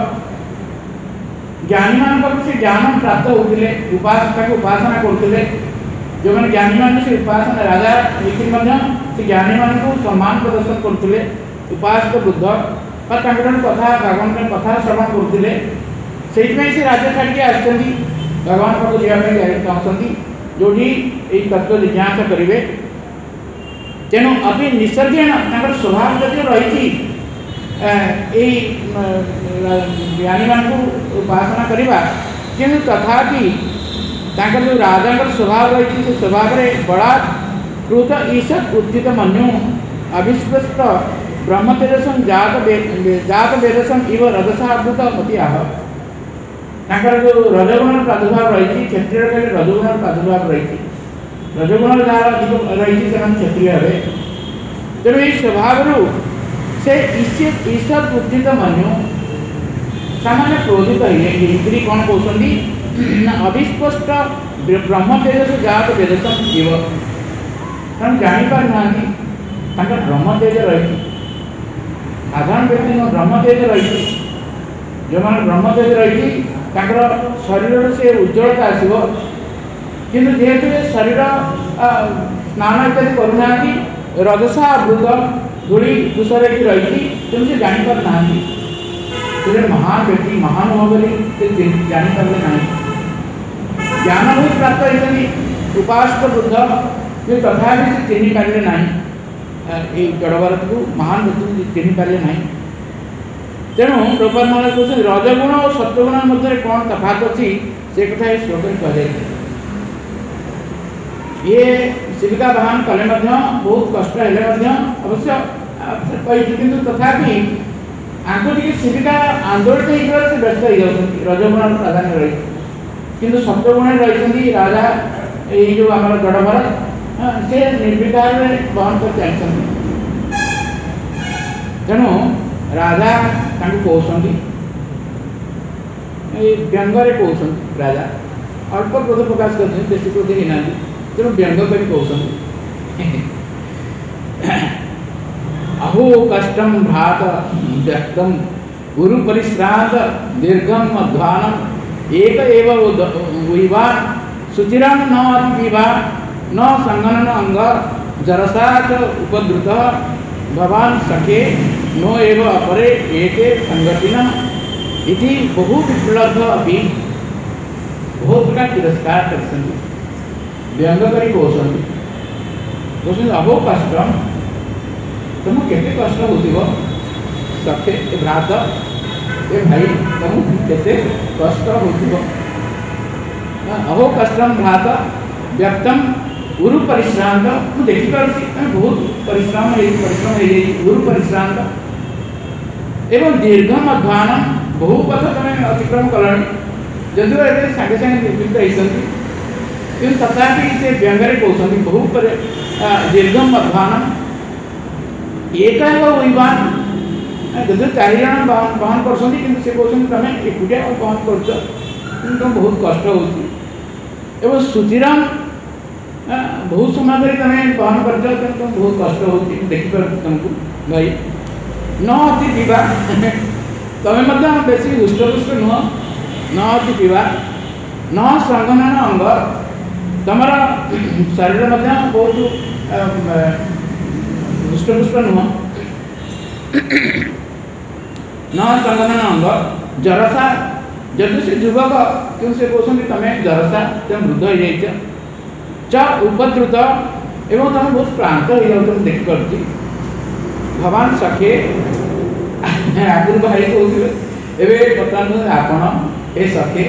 ज्ञानी मान से ज्ञान प्राप्त होते उपासना को उपासना करते जो मैंने ज्ञानी मान से उपासना राजा लेकिन से ज्ञानी मान को सम्मान प्रदर्शन करते उपासित बुद्ध कथा भगवान कथा श्रवण करते से राज्य छाड़ी आसती भगवान पाक जावाई चाहती जो तत्व जिज्ञासा करेंगे तेणु अभी निसर्गेण स्वभाव जदि रही ज्ञानी मान को उपासना करवा कि तथापि जो राजा स्वभाव रही से स्वभाव में बलात् कृत ईशत उत्थित मनु अविस्पृष्ट ब्रह्म तेजसं जात जात वेदसं इव रजसावृत मति आह जो रजगुण प्रादुर्भाव रही क्षत्रिय रजगुण प्रादुर्भाव रही रजगुण जहाँ रही से क्षत्रिय हे तेणु ये स्वभाव से ईश्वर उत्थित मनु सामान्य क्रोधित है स्त्री कौन कहते अविस्पष्ट ब्रह्म तेजस जात वेदसं इव कारण जापार ना ब्रह्म तेज रही साधारण व्यक्ति ब्रह्म तेज रही जो मैंने ब्रह्म तेज रही शरीर से उज्ज्वलता आसो किंतु जेहेतु शरीर स्नान इत्यादि करना रजसा आवृत धूली दूषर रही तेणु से जापार ना महान व्यक्ति महानुभव जापारे ना ज्ञान बहुत प्राप्त होती उपासित बुद्ध तथा से चिन्ह पारे ना ये जड़ भारत को महान व्यक्ति चिन्ह पारे ना तेणु प्रभुपाद महाराज कहते रजगुण और सत्वगुण मध्य कौन तफात अच्छी से कथा श्लोक में कह ये शिविका बहान कले बहुत कष्ट हेले अवश्य कि तथापि आंको टी शिविका आंदोलित से व्यस्त हो जाती रजगुण प्राधान्य रही किंतु सप्तगुण रही राजा ये जो आम गड़ भरत से निर्विकार बहन कर चलते तेणु राजा कहते व्यंगे कहते राजा अल्प क्रोध प्रकाश करते बेसी क्रोध ही ना तेणु व्यंग कर कहते अहो कष्टम भ्रात व्यक्तम गुरु परिश्रांत दीर्घम मध्वानम एक एव विवा सुचिरम न अतिवा न संगनन अंग जरसा च उपद्रुत भवान सखे नो एव अपरे एके संगतिना इति बहु विप्लब्ध अभी बहुत प्रकार तिरस्कार करते व्यंग करी कहते अहो कष्टम तुम केते कष्ट हो सखे भ्रात ए भाई तुम केते कष्ट हो अहो कष्टम भ्रात व्यक्तम गुरु परिश्रांत मुझे देखिपारे बहुत परिश्रम परिश्रम हो गुरु परिश्रांत एवं दीर्घम अध्वान बहु पथ तुम अतिक्रम कल जदिव ये सागे सागे निर्मित होती कि तथापि से व्यंगे कहते बहु दीर्घम अध्वान एक विवान जब चार जन बहन कर तुम एकुटिया बहन कर तुम बहुत कष्ट हो सुचिराम बहुत समय धरी तुम बहन कर तुम बहुत कष्ट हो देखिपार तुमको भाई न अति पीवा तुम्हें बेसी हृष्टपुष्ट नुह न अति पीवा न संगनन अंग तुम शरीर बहुत हृष्टपुष्ट नुह न संगठन अंग जरसा जदि से युवक क्यों से कहते तुम्हें जरसा तुम वृद्ध हो जाइए च उपद्रुत एवं तुम बहुत क्लांत हो जाओ तुम देखिपी भगवान सखे आगुरी भाई कहते एवं बर्तमान आपण ए सखे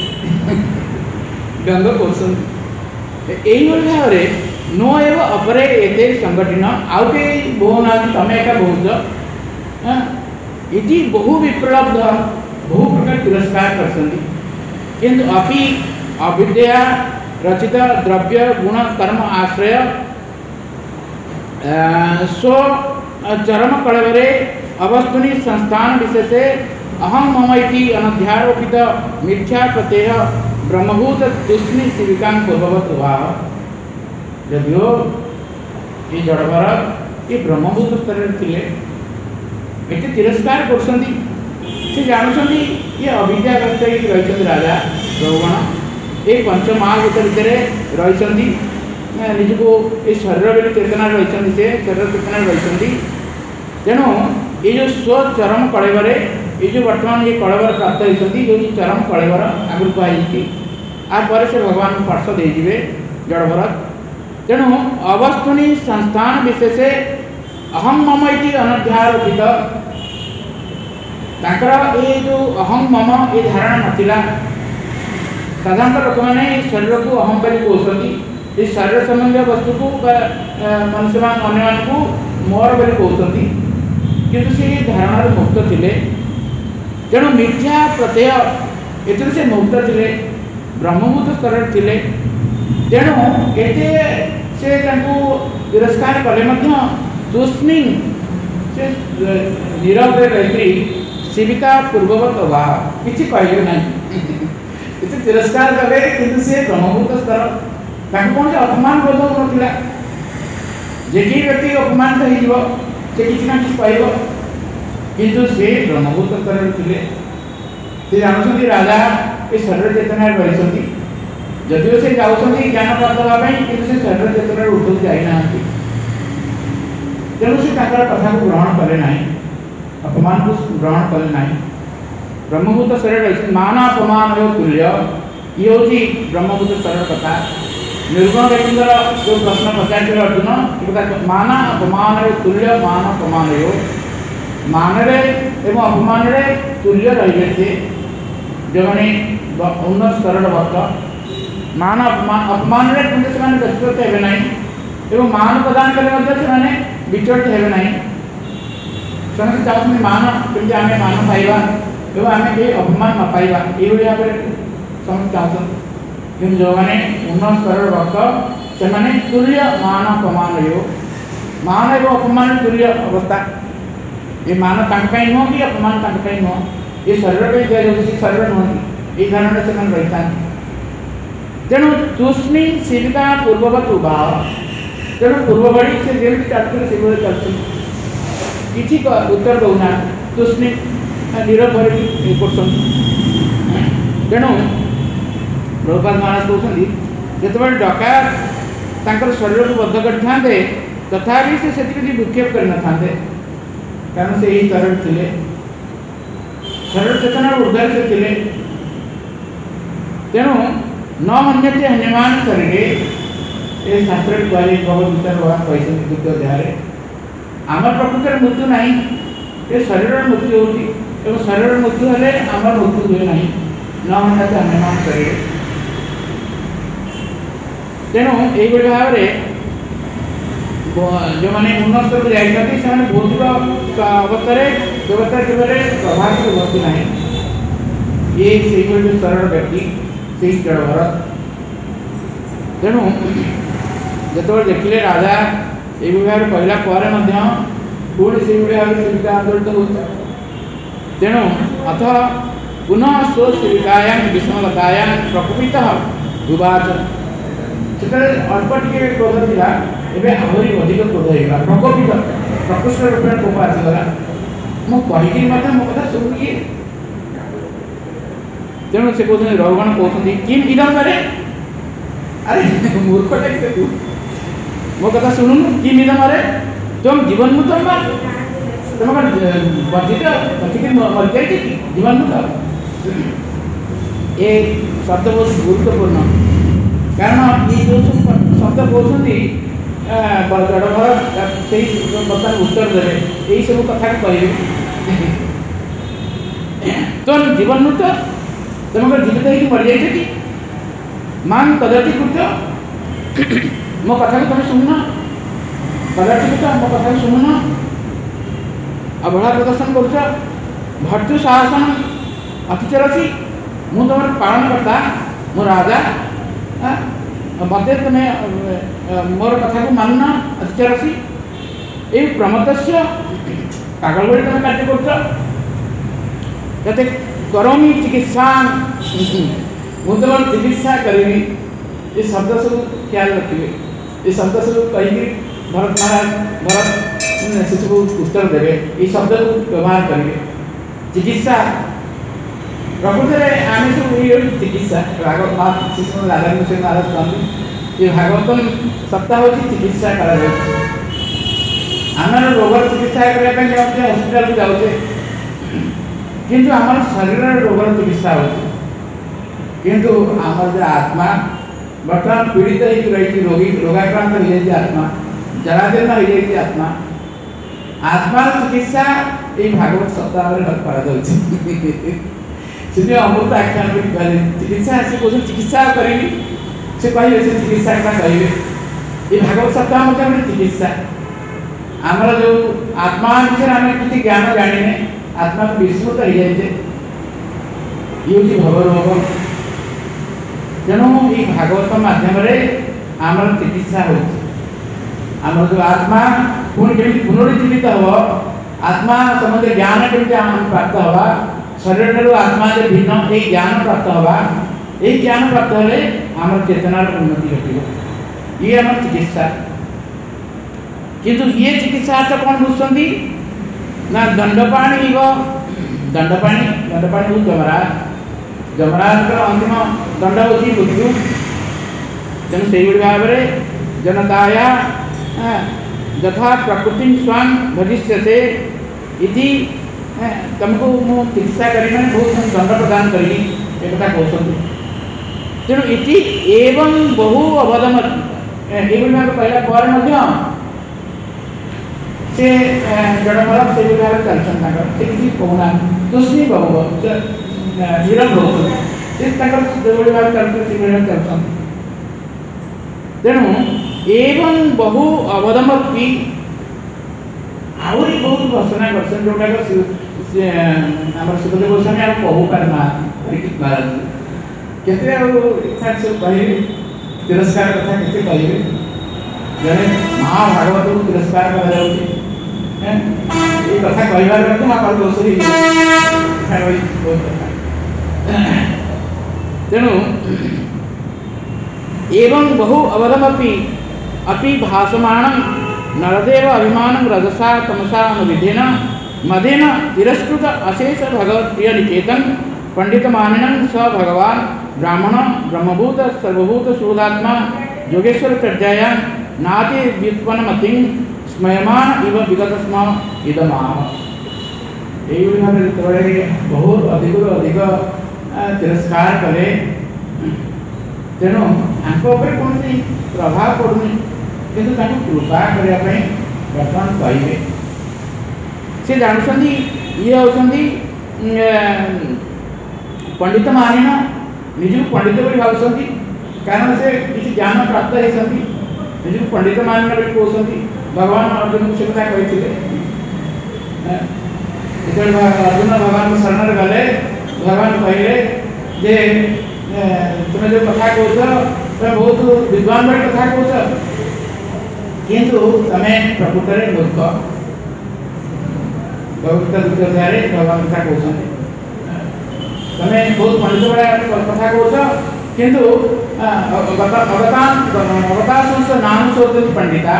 व्यंग कर भाव नो एव अपरे एते संगठन आउ के बोना तमें एका बहुत इति बहु विप्लब्ध बहु प्रकार तिरस्कार करते किंतु अभी अविद्या रचित द्रव्य गुण कर्म आश्रय स्व चरम कलवरे अवस्तुनि संस्थान विशेषे अहम मम इति अनध्यारोपित मिथ्या प्रत्यय ब्रह्मभूत तूष्णी शिविका पूर्ववत हुआ जदियो ये जड़भर ये ब्रह्मभूत स्तर थे तिरस्कार कर जानते ये अविद्याग्रस्त रही राजा रघुगण ये पंचमहाभूत भितर रही निजको ये शरीर बोली चेतना रही से शरीर चेतना रही तेणु ये जो स्वचरम कलेवर ये जो बर्तमान ये कलेवर प्राप्त होती जो चरम कलेवर आगुरी कहुई आपर से भगवान पार्श्व देजे जड़भरत तेणु अवस्तुनि संस्थान विशेष अहम मम इति अनध्यारोपित ये जो अहम मम ये धारणा नाला साधारणतः लोक मैंने शरीर को अहम कर कहते ये शरीर संबंधी वस्तु को मनुष्य मान को मोर बोली कहते किंतु से धारणा मुक्त थे तेणु मिथ्या प्रत्यय ए से मुक्त थे ब्रह्मभूत स्तर थे तेणु एते से तिरस्कार कले तूष्णी से नीरव रही शिविका पूर्ववत अभाव किसी कहले ना इसे तिरस्कार कले किंतु से ब्रह्मभूत स्तर कौन से अपमान बोध होना जे व्यक्ति अपमानित हो किसी ना किसी कह किंतु से ब्रह्मभूत स्तर थे जानते राजा ये शरीर चेतना रही जदिव से जाऊँगी ज्ञान प्राप्त होगापी कि शरीर चेतना ऊर्धक जाना तेणु से कथा को ग्रहण कले ना अपमान को ग्रहण कले ना ब्रह्मभूत शरीर रही मान अपमान तुल्य ये हूँ ब्रह्मभूत शरीर कथा निर्गुण व्यक्ति जो प्रश्न पचार अर्जुन मान अपमान तुल्य मान अपमान मान एवं अपमान तुल्य रही थे जो मैंने उन्नत शरण भक्त मान अपमान अपमान से व्यक्तिगत हे ना मान प्रदान कले विचलित हे ना समस्त चाहते मान केमती आम मान पाइबा एवं आम कहीं अपमान न पाइबा ये भाव में समस्त चाहते कि जो मैंने उन्नत स्तर भक्त से मैंने तुल्य मान अपमान मान एवं अपमान तुल्य अवस्था ये मान तक नुह कि अपमान तक नुह ये शरीर पर दिया शरीर नुहति ये कारण से रही था तेणु तुष्णी शिविका पूर्ववत भाव तेणु पूर्वभड़ी से जमी चलते से चलते किसी उत्तर दौना तुष्णी नीरव कर तेणु प्रभुपाद महाराज कहते जिते डकायत शरीर को बद्ध करते तथापि से विक्षेप कर न था कारण से यही शरीर थे शरीर चेतना ऊर्धर से थे तेणु न मन्यते हन्यमान शरीर ये शास्त्र कहले भगवत गीता कैसे द्वितीय अध्याय आम प्रकृति मृत्यु ना ये शरीर मृत्यु हो शरीर मृत्यु हेले आम मृत्यु हुए ना न मन्यते हन्यमान शरीर तेणु यही भाव में जो मैंने उन्नत स्तर जाती से भौतिक अवस्था व्यवस्था केवल प्रभावित होती ना ये से सरल व्यक्ति से जड़ भरत तेणु जो देखिले राजा ये भाव कहला पुणी से भाव शिविका आंदोलित हो तेणु अथ पुनः स्वशिविकायां विषमलतायां प्रकुपितः दुवाच से अल्प टे क्रोध था एवं आहरी अधिक क्रोध होगा प्रकोपित प्रकृष्ट रूप में कोप आसगला मो कहीकि मो कथा शुणुए तेणु से कहते रघुगण कहते किम इदम करे अरे मूर्ख टाइप तू मो कथा शुणुन किम इदम अरे तुम जीवन मुतम बा तुम बचित बचित मर जाए जीवन मुत ये शब्द बहुत गुरुत्वपूर्ण कारण ये जो शब्द कहते जड़ भरत से बर्तमान उत्तर देवे यही सब कथा कहे तुम जीवन मुक्त तुम जीवित हो मर जाए कि मान कदाचि कृत मो कथा को तुम शुणुन कदाचि कृत मो कथा को शुणुन अवहेला प्रदर्शन कर भर्तु शासन अतिचरसी मु तुम पालन करता मो राजा मत तुम्हें मोर कथा को मानुना अतिचरसी ये प्रमत पागल बड़ी तुम कार्य कर करोमी चिकित्सा मुझे तुम चिकित्सा करी ये शब्द सब ख्याल रखिए ये शब्द सब कहीं भरत महाराज भरत से सब उत्तर देवे ये शब्द को व्यवहार करेंगे चिकित्सा प्रकृत में आम सब ये चिकित्सा भागवत राधा कृष्ण महाराज कहते ये भागवतम सप्ताह हूँ चिकित्सा करा आम रोगर चिकित्सा करने हस्पिटाल को जाऊे किंतु आम शरीर रोगर चिकित्सा हो किंतु आम जो आत्मा बर्तमान पीड़ित हो रही रोगी रोगाक्रांत हो जाए आत्मा जराजीर्ण हो जाए आत्मा आत्मार चिकित्सा ये भागवत सप्ताह कर अमृत आख्यान कहले चिकित्सा से कौन चिकित्सा करी से कहे से चिकित्सा क्या कहे ये भागवत सप्ताह मतलब चिकित्सा आमर जो आत्मा विषय आम किसी ज्ञान जाने आत्मा को विस्मृत हो जाए ये हूँ भवरोग तेणु ये भागवत मध्यम आमर चिकित्सा हो जो आत्मा पुणी केमी पुनरुज्जीवित हम आत्मा समझे ज्ञान केमी आम प्राप्त हवा शरीर ठार आत्मा जो भिन्न ये ज्ञान प्राप्त हवा ये ज्ञान प्राप्त हेले आम चेतनार उन्नति घटो ये आम चिकित्सा किंतु ये चिकित्सा तो कौन बुझुंट ना दंडपाणी इव दंडपाणी दंडपाणी हूँ जमराज जमराज अंतिम दंड हो मृत्यु तेणु से भाव में जनताया यथा प्रकृति स्वांग भजिष्यसे इति तुमको मु चिकित्सा करी बहुत दंड प्रदान करी एक कथा कहते तेणु इति एवं बहु अवदमत ये भाव कहला पर से जड़भरत से भाव चलते से किसी कहना तुष्णी बहु नीरव बहुत से भाव चलते से भाव चलते तेणु एवं बहु अवदमपि आहरी बहुत घोषणा कर जोटाक सुखदेव गोस्वामी आ कहू पारना परीक्षित महाराज केते इच्छा सब कहे तिरस्कार कथा केते कहे जड़े महाभागवत को तिरस्कार करा कथा कहबार महाभारत दोष तेणु एवं बहु अवधमपि अपि भासमानं नरदेव अभिमानं रजसा तमसा अनुविधेन मदेन तिरस्कृत अशेष भगवत प्रिय निकेतन पंडित मानिनं स भगवान ब्राह्मण ब्रह्मभूत सर्वभूत शुद्धात्मा योगेश्वर चर्यायां नाति व्युत्पन्न मति स्मयमान इव विगत स्म इदमाह यही भाव बहुत अधिक अधिक तिरस्कार करे तेणु कौन प्रभाव पड़ूनी किंतु कृपा करने बर्तमान कहे से जानते ये होती पंडित मानिन निज पंडित भावुं कारण से किसी ज्ञान प्राप्त होती निज पंडित मानिन कहते भगवान अर्जुन से कथा कही अर्जुन भगवान को शरण गले भगवान कहले जे तुम्हें जो कथा कह बहुत विद्वान भाई कथा कह किंतु तमें प्रकृत मूर्ख भगवत दुर्योध्याय भगवान कथा कहते तमें बहुत पंडित भाई कथा कह किंतु अवतार नाम शोध पंडिता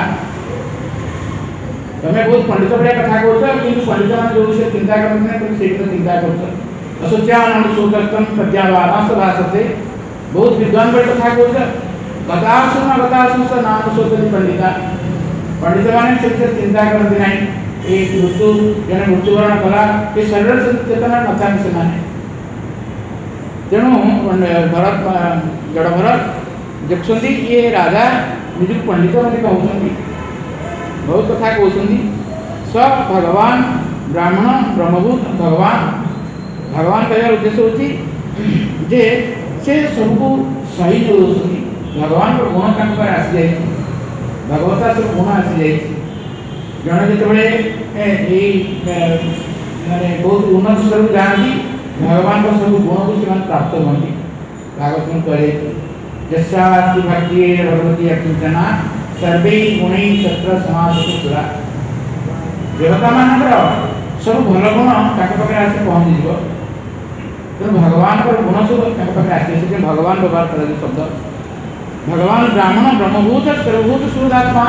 तमें बहुत पंडित भाई कथा कह किंतु पंडित मान जो विषय चिंता करते से चिंता कर अशोच्यानुशोकम प्रत्यावास भाषते बहुत विद्वान भाई कथा कह गतासु न गतासु नाम शोधती पंडिता पंडित मैंने से चिंता करती ना ये मृत्यु जन मृत्युवरण कला ये शरीर से चेतना नथा से माने तेणु भरत जड़ भरत देखते ये राजा निज पंडित मैंने कहते बहुत कथा कहते स भगवान ब्राह्मण ब्रह्मभूत भगवान भगवान कह उद्देश्य होती जे से सबको सही जो भगवान को गुण तांक आसी जाए भगवता सब गुण आसी जाए जड़े जो माने बहुत उन्नत स्तर जाती भगवान को सब गुण को से प्राप्त होती भागवत में कहे जस्यास्ति भक्ति भगवती अकिंचना सर्वे गुण सत्र समाज सुरा देवता मान सब भल गुण पाखे आसी पहुँची जीव तेणु भगवान गुण सब पाखे आसी भगवान व्यवहार कर शब्द भगवान ब्राह्मण ब्रह्मभूत सर्वभूत शुद्धात्मा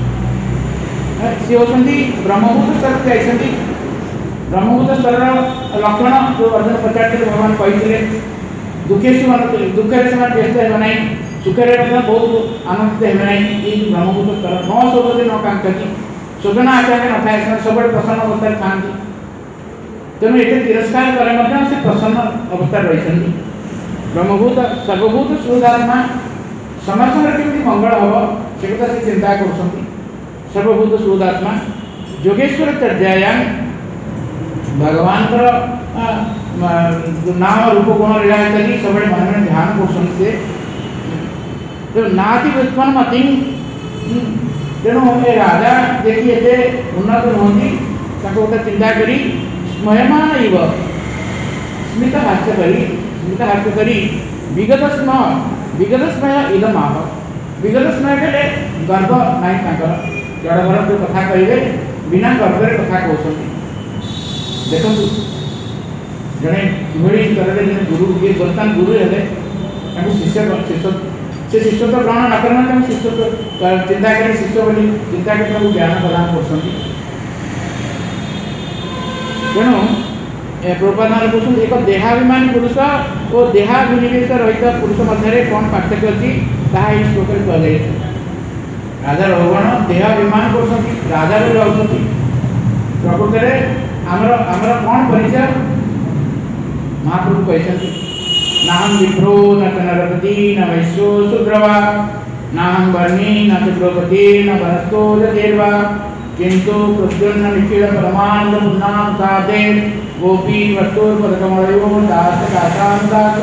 सी होती ब्रह्मभूत स्तर जाती ब्रह्मभूत स्तर लक्षण जो अर्जुन पचार भगवान कही दुखे दुखे से व्यस्त हे सुखे बहुत आनंदित हे ना ये ब्रह्मभूत स्तर न शोधते न कांक्षती शोधना आचार्य न था सब प्रसन्न अवस्था था तेणु ये तिरस्कार करे से प्रसन्न अवस्था रही ब्रह्मभूत सर्वभूत शुद्धात्मा समस्त केमी मंगल हम से कथा से चिंता कर सर्वभूत शुद्धात्मा योगेश्वर चर्यायां भगवान नाम रूप गुण लीला इत्यादि सब मन में ध्यान कर तो नाति व्युत्पन्न मति तेणु ये राजा देखिए एते उन्नत नुहति गोटे चिंता करी स्मयमान इव स्मित हास्य करी स्मित हास्य करी विगत स्म विगत स्मय इदम आह विगत स्मय कले गर्व नाई जड़ भर जो कथा कहे बिना गर्व कथा कहते देखो जड़े कि जड़े गुरु ये वर्तमान गुरु हेले शिष्य शिष्य से शिष्यत्व ग्रहण न करना शिष्यत्व चिंता कर शिष्य बोली चिंता कर ज्ञान प्रदान कर तेणु प्रपादान कहते एक देहाभिमानी पुरुष और देहाभिनिवेश रहित पुरुष मध्य कौन पार्थक्य अच्छी ताही श्लोक कहुई राजा रघुगण देहाभिमान कर राजा भी रहते प्रकृत में आमर आमर कौन परिचय महाप्रभु कहते नाहम विप्रो न च नरपति न वैश्यो शूद्रवा नाहम वर्णी न च द्रौपदी न वनस्तो जतेर्वा किंतु प्रद्युम्न निखिल परमानंद पुन्नाम साधे गोपी वस्तुर पदकमलयो दास दासान दास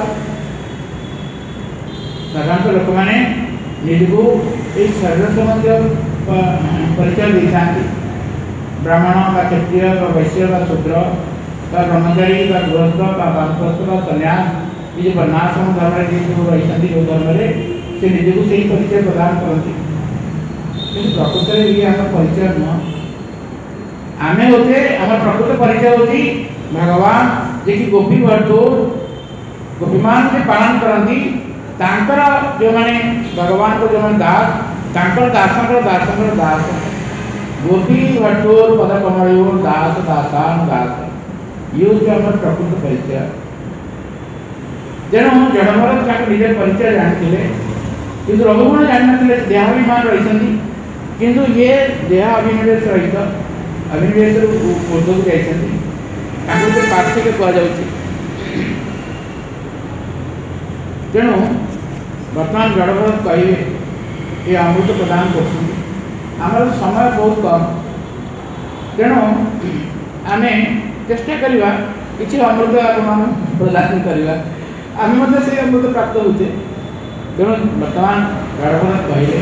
साधारणतः लोक मैंने निज को एक शरीर संबंध परिचय देता ब्राह्मण बा क्षत्रिय बा वैश्य बा शूद्र बा ब्रह्मचारी बा गृहस्थ बा बानप्रस्थ बा सन्यास ये वर्णाश्रम धर्म जी जो रही जो धर्म से निजक से ही परिचय प्रदान करती प्रकृत में ये आम परिचय नुह आम होते आम प्रकृत परिचय होती भगवान जे कि गोपी भट्टो गोपीमान से पालन करती तांकर जो माने भगवान को जो माने दास तांकर दासंकर दासंकर दास गोपी भट्टोर पद कमलोर दास दासान दास ये होते आम प्रकृत परिचय तेणु जड़भरत निजे परिचय जानते कि रघुगुण जान ना देहाभिमान रही किंतु ये देह अभिनिवेश रहित अभिनिवेश ऊर्धक जाते पार्थिक कहुच्छी तेणु बर्तमान जड़भरत कहे ये अमृत प्रदान कर समय बहुत कम तेणु आम चेष्टा करवा किसी अमृत आप प्रदान करवा आम से अमृत प्राप्त होते तेणु बर्तमान जड़भरत कहले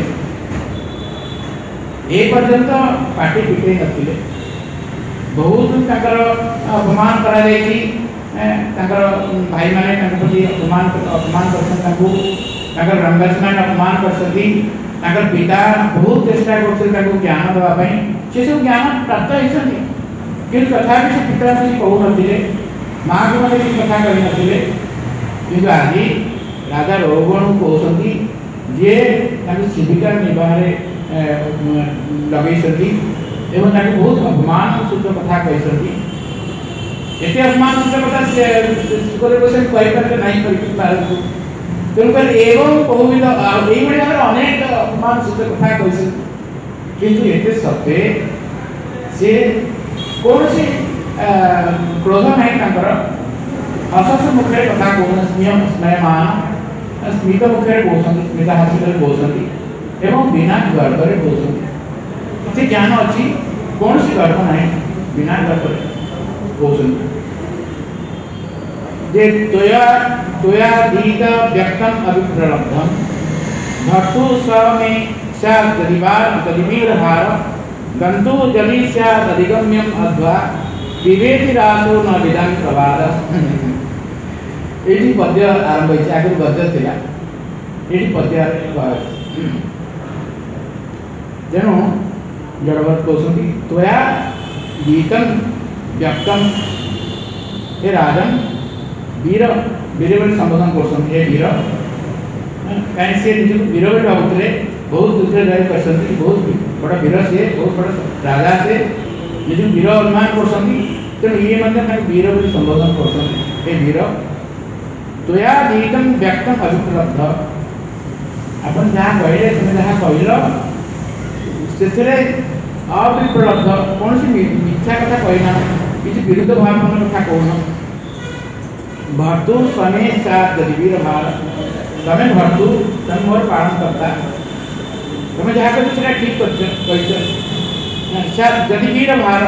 ए पर्यंत पार्टी पिटे नथिले बहुत ताकर अपमान करा जायछि ताकर भाई माने ताकर प्रति अपमान अपमान करछन ताकू ताकर रंगस्मान अपमान करछथि ताकर पिता बहुत चेष्टा करछन ताकू ज्ञान देबा पई से सब ज्ञान प्राप्त होइछथि किंतु तथापि से पिता किछि कहू नथिले मां को मते किछि कथा कहि नथिले किंतु आज राजा रघुगण कहते जे जीविका निर्वाह लगे बहुत अपमान सूत्र कथा कहते एत अपमान सूत्र कथा कहीपर नहीं तेणुक एवं बहुविध ये अनेक अपमान सूत्र कथा कहते किंतु एत सत्वे सी कौन सी क्रोध नहीं हस मुखे कथा कहते स्नेहमान स्मित मुखे कहते स्मित हास्य कहते एवं बिना गर्भ कहते ज्ञान अच्छी कौन सी गर्भ नहीं बिना गर्भ कहते जे तोया तोया दीत व्यक्तम अभिप्रलब्धम भक्तु स्वमे स्यात् गदिवार गदिवीरहार गंतु जलि स्यात् अधिगम्यम अध्वा विवेति रासो न विदान प्रवाद एटी पद्य आरंभ होइछ आगु गद्य थिला एटी पद्य तेणु जड़भरत कहते तोया गीतम व्यक्तम हे राजन वीर वीर संबोधन कर वीर कहीं सी निज वीर भी भावुले बहुत दुखे रही कर बहुत बड़ा वीर सी बहुत बड़ा राजा से निज वीर अनुमान कर तेणु ये वीर भी संबोधन कर वीर तोया गीतम व्यक्तम अभिप्लब्ध अपन जहाँ कहले तुम जहाँ कहल से अविप्रलब्ध कौन सी मिथ्या कथा कहना किसी विरुद्ध भावना कथा कहना भर्तु स्वमे स्यात् गदिवीर भार तमें भर्तु तुम मोर पालन करता तुम जहाँ कह ठीक कर गदिवीर भार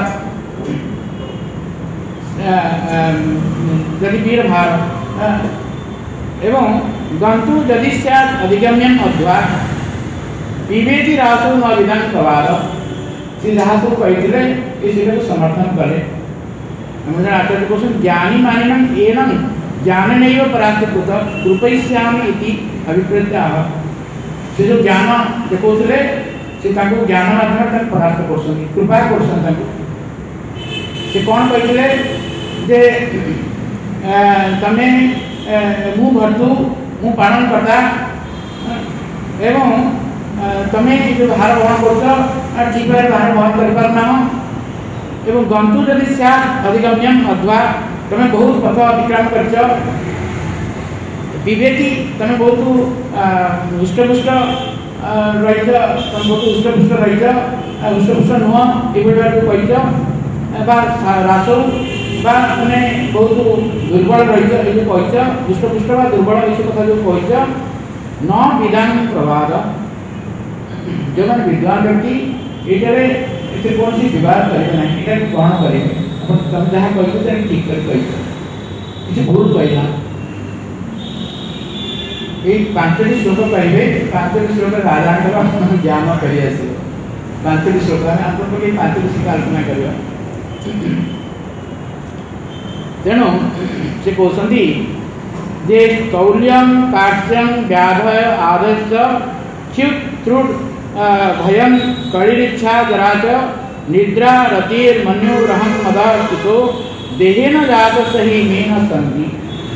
गदिवीर भार एवं गंतु जदि स्यात् अधिगम्यम अध्वा विवेति रासो न विधान प्रवाद से जहाँ सब कहते इसी को समर्थन कले आचार्य क्वेश्चन ज्ञानी मानिनम एनम ज्ञान नहीं परास्त कृत कृपयिष्यामि इति अभिप्रेत्य आह से जो ज्ञान देखते से ज्ञान माध्यम परास्त कर कृपा कर से कौन कहते जे तमें मु भर्तु मु पालन करता एवं तुम्हें जो भार वहन कर ठीक भाव भार वहन कर पारना एवं गंतु जदि स्यात् अधिगम्यम अध्वा तुम्हें बहुत पथ अतिक्रम कर विवेकी तुम्हें बहुत हृष्टपुष्ट रही तुम बहुत हृष्टपुष्ट रही हृष्टपुष्ट नुह ये कह रासौ मैंने बहुत दुर्बल रही कह हृष्टपुष्ट दुर्बल ये कथा जो कह न विधान प्रवाद जो मैंने विद्वान व्यक्ति ये कौन सी विवाद करेंगे ना ये ग्रहण करेंगे तुम जहाँ कह ठीक कर किसी भूल कहना ये पांचटी श्लोक कहे पांचटी श्लोक राजा ज्ञान कर ପାଞ୍ଚଟି ଶ୍ଲୋକ ଆମେ ଆପଣ ପକେଇ ପାଞ୍ଚଟି ଶ୍ଲୋକ ଆଲୋଚନା କରିବା। ତେଣୁ ସେ କହୁଛନ୍ତି ଯେ ତୌଲ୍ୟಂ କାଶ୍ୟಂ ବ୍ୟାଧୟ ଆଦର୍ଶ ଚ୍ୟୁତ ତ୍ରୁଟ ଭୟଂ କଳିରିଚ୍ଛା ଜରାଚ ନିଦ୍ରା ରତିର୍ ମନ୍ୟୁରହଂ ମଦ ସ୍ଥିतो ଦେହେନ ଜାତ ସହି ମେନ ସନ୍ଧି।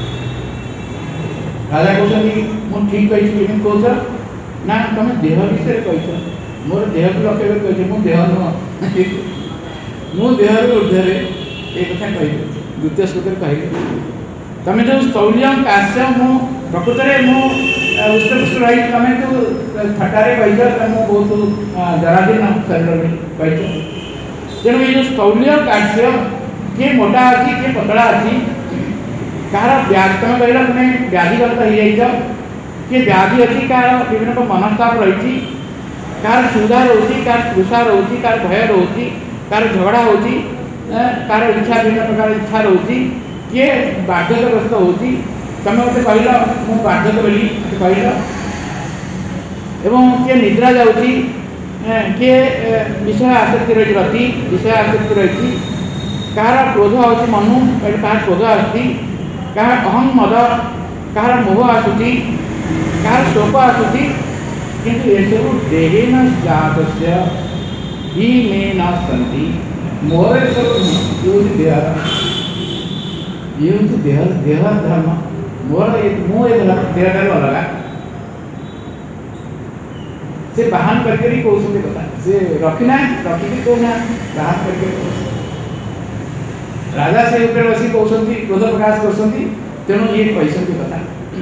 ରାଜା କହୁଛନ୍ତି ମୁଁ ଠିକ କହିଛି କେମିତି କହୁଛ ନା ତମେ ଦେହ ବିଷୟରେ କହିଛ, ମୋର ଦେହକୁ ଲକ୍ଷ୍ୟ କରି କହିଛ, ମୁଁ ଦେହ ନୁହଁ, ମୁଁ ଦେହରୁ ଉର୍ଦ୍ଧ୍ୱରେ ଏ କଥା କହିବି। ଦ୍ୱିତୀୟ ଶ୍ଲୋକରେ କହିଲେ ତମେ ଯେଉଁ ସ୍ତୌଲ୍ୟଂ କାଶ୍ୟ ମୁଁ ପ୍ରକୃତରେ ମୁଁ ହୃଷ୍ଟପୃଷ୍ଟ ରହି ତମେ ଯେଉଁ ଥଟ୍ଟାରେ କହିଛ ମୁଁ ବହୁତ ଜରାଜୀର୍ଣ୍ଣ ଶରୀରରେ କହିଛ। ତେଣୁ ଏ ଯେଉଁ ସ୍ତୌଲ୍ୟ କାଶ୍ୟ କିଏ ମୋଟା ଅଛି କିଏ ପତଳା ଅଛି, କାହାର ବ୍ୟାଧି ତମେ କହିଲ ତୁମେ ବ୍ୟାଧିଗ୍ରସ୍ତ ହେଇଯାଇଛ, କିଏ ବ୍ୟାଧି ଅଛି, କାହାର ବିଭିନ୍ନ ମନସ୍ତାପ ରହିଛି, କାହାର ସୁବିଧା ରହୁଛି, କାହାର ତୃଷା ରହୁଛି, କାହାର ଭୟ ରହୁଛି, କାହାର ଝଗଡ଼ା ହେଉଛି, କାହାର ଇଚ୍ଛା ବିଭିନ୍ନ ପ୍ରକାର ଇଚ୍ଛା ରହୁଛି, କିଏ ବାର୍ଦ୍ଧକ୍ୟଗ୍ରସ୍ତ ହେଉଛି। ତମେ ମୋତେ କହିଲ ମୁଁ ବାର୍ଦ୍ଧକ୍ୟ ବୋଲି ମୋତେ କହିଲ, ଏବଂ କିଏ ନିଦ୍ରା ଯାଉଛି, କିଏ ବିଷୟ ଆସକ୍ତି ରହିଛି, ରତି ବିଷୟ ଆସକ୍ତି ରହିଛି, କାହାର କ୍ରୋଧ ହେଉଛି ମନୁ, କାହାର କ୍ରୋଧ ଆସୁଛି, କାହାର ଅହଂ ମଦ, କାହାର ମୋହ ଆସୁଛି, କାହାର ଶୋକ ଆସୁଛି, କିନ୍ତୁ ଏସବୁ ଦେହେନ ଜାତସ୍ୟ ହି ମେ ନ ସନ୍ଧି। ମୋର ଏସବୁ ଇଏ ହେଉଛି ଦେହର, ଇଏ ହେଉଛି ଦେହ ଦେହ ଧର୍ମ, ମୋର ମୁଁ ଏ ଦେହଠାରୁ ଅଲଗା। ସେ ବାହାନ କରିକରି କହୁଛନ୍ତି କଥା, ସେ ରଖିନାହାନ୍ତି, ରଖିକି କହୁନାହାନ୍ତି, ବାହାନ କରିକରି କହୁଛନ୍ତି। ରାଜା ସେ ଉପରେ ବସି କହୁଛନ୍ତି, କ୍ରୋଧ ପ୍ରକାଶ କରୁଛନ୍ତି, ତେଣୁ ଇଏ କହିଛନ୍ତି କଥା।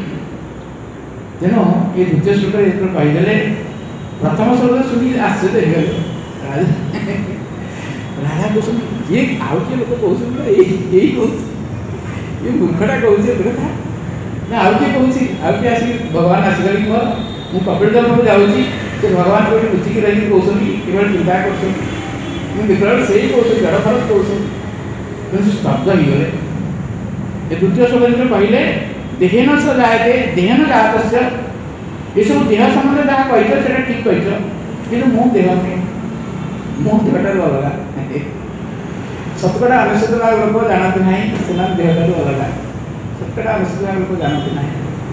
ତେଣୁ ଏ ଦ୍ୱିତୀୟ ଶ୍ଲୋକରେ ଯେତେବେଳେ କହିଦେଲେ, ପ୍ରଥମ ଶ୍ଲୋକରେ ଶୁଣି ଆଶ୍ଚର୍ଯ୍ୟ ହେଇଗଲେ ରାଜା। ରାଜା କହୁଛନ୍ତି ଇଏ ଆଉ କିଏ ଲୋକ କହୁଛନ୍ତି, ଏଇ ଏଇ କହୁଛି, ଇଏ ମୂର୍ଖଟା କହୁଛି ଏ କଥା ନା ଆଉ କିଏ କହୁଛି, ଆଉ କିଏ ଆସିକି ଭଗବାନ ଆସିଗଲେ କି ମୋର, ମୁଁ କପିଳ ଦେବଙ୍କୁ ଯାଉଛି, ସେ ଭଗବାନ କୋଉଠି ଲୁଚିକି ରହିକି କହୁଛନ୍ତି, କିଭଳି ଚିନ୍ତା କରୁଛନ୍ତି, ମୁଁ ଦେଖିଲା ବେଳକୁ ସେଇ କହୁଛନ୍ତି, ଜଡ଼ ଫରକ କହୁଛନ୍ତି। ତେଣୁ ସେ ସ୍ତବ୍ଧ ହେଇଗଲେ। ଏ ଦ୍ୱିତୀୟ ଶ୍ଲୋକ ଯେତେବେଳେ କହିଲେ ଦେହେନ ସ ଜାୟତେ ଦେହେନ ଜାତସ୍ୟ, ଏସବୁ ଦେହ ସମ୍ବନ୍ଧରେ ଯାହା କହିଛ ସେଇଟା ଠିକ୍ କହିଛ, କିନ୍ତୁ ମୁଁ ଦେହ ନୁହେଁ, ମୁଁ ଦେହଠାରୁ ଅଲଗା। ଶତକଡ଼ା ଅନେଶ୍ୱତ ଭାଗ ଲୋକ ଜାଣନ୍ତି ନାହିଁ ସେମାନେ ଦେହଠାରୁ ଅଲଗା, ଶତକଡ଼ା ଅନେଶ୍ୱତ ଭାଗ ଲୋକ ଜାଣନ୍ତି ନାହିଁ।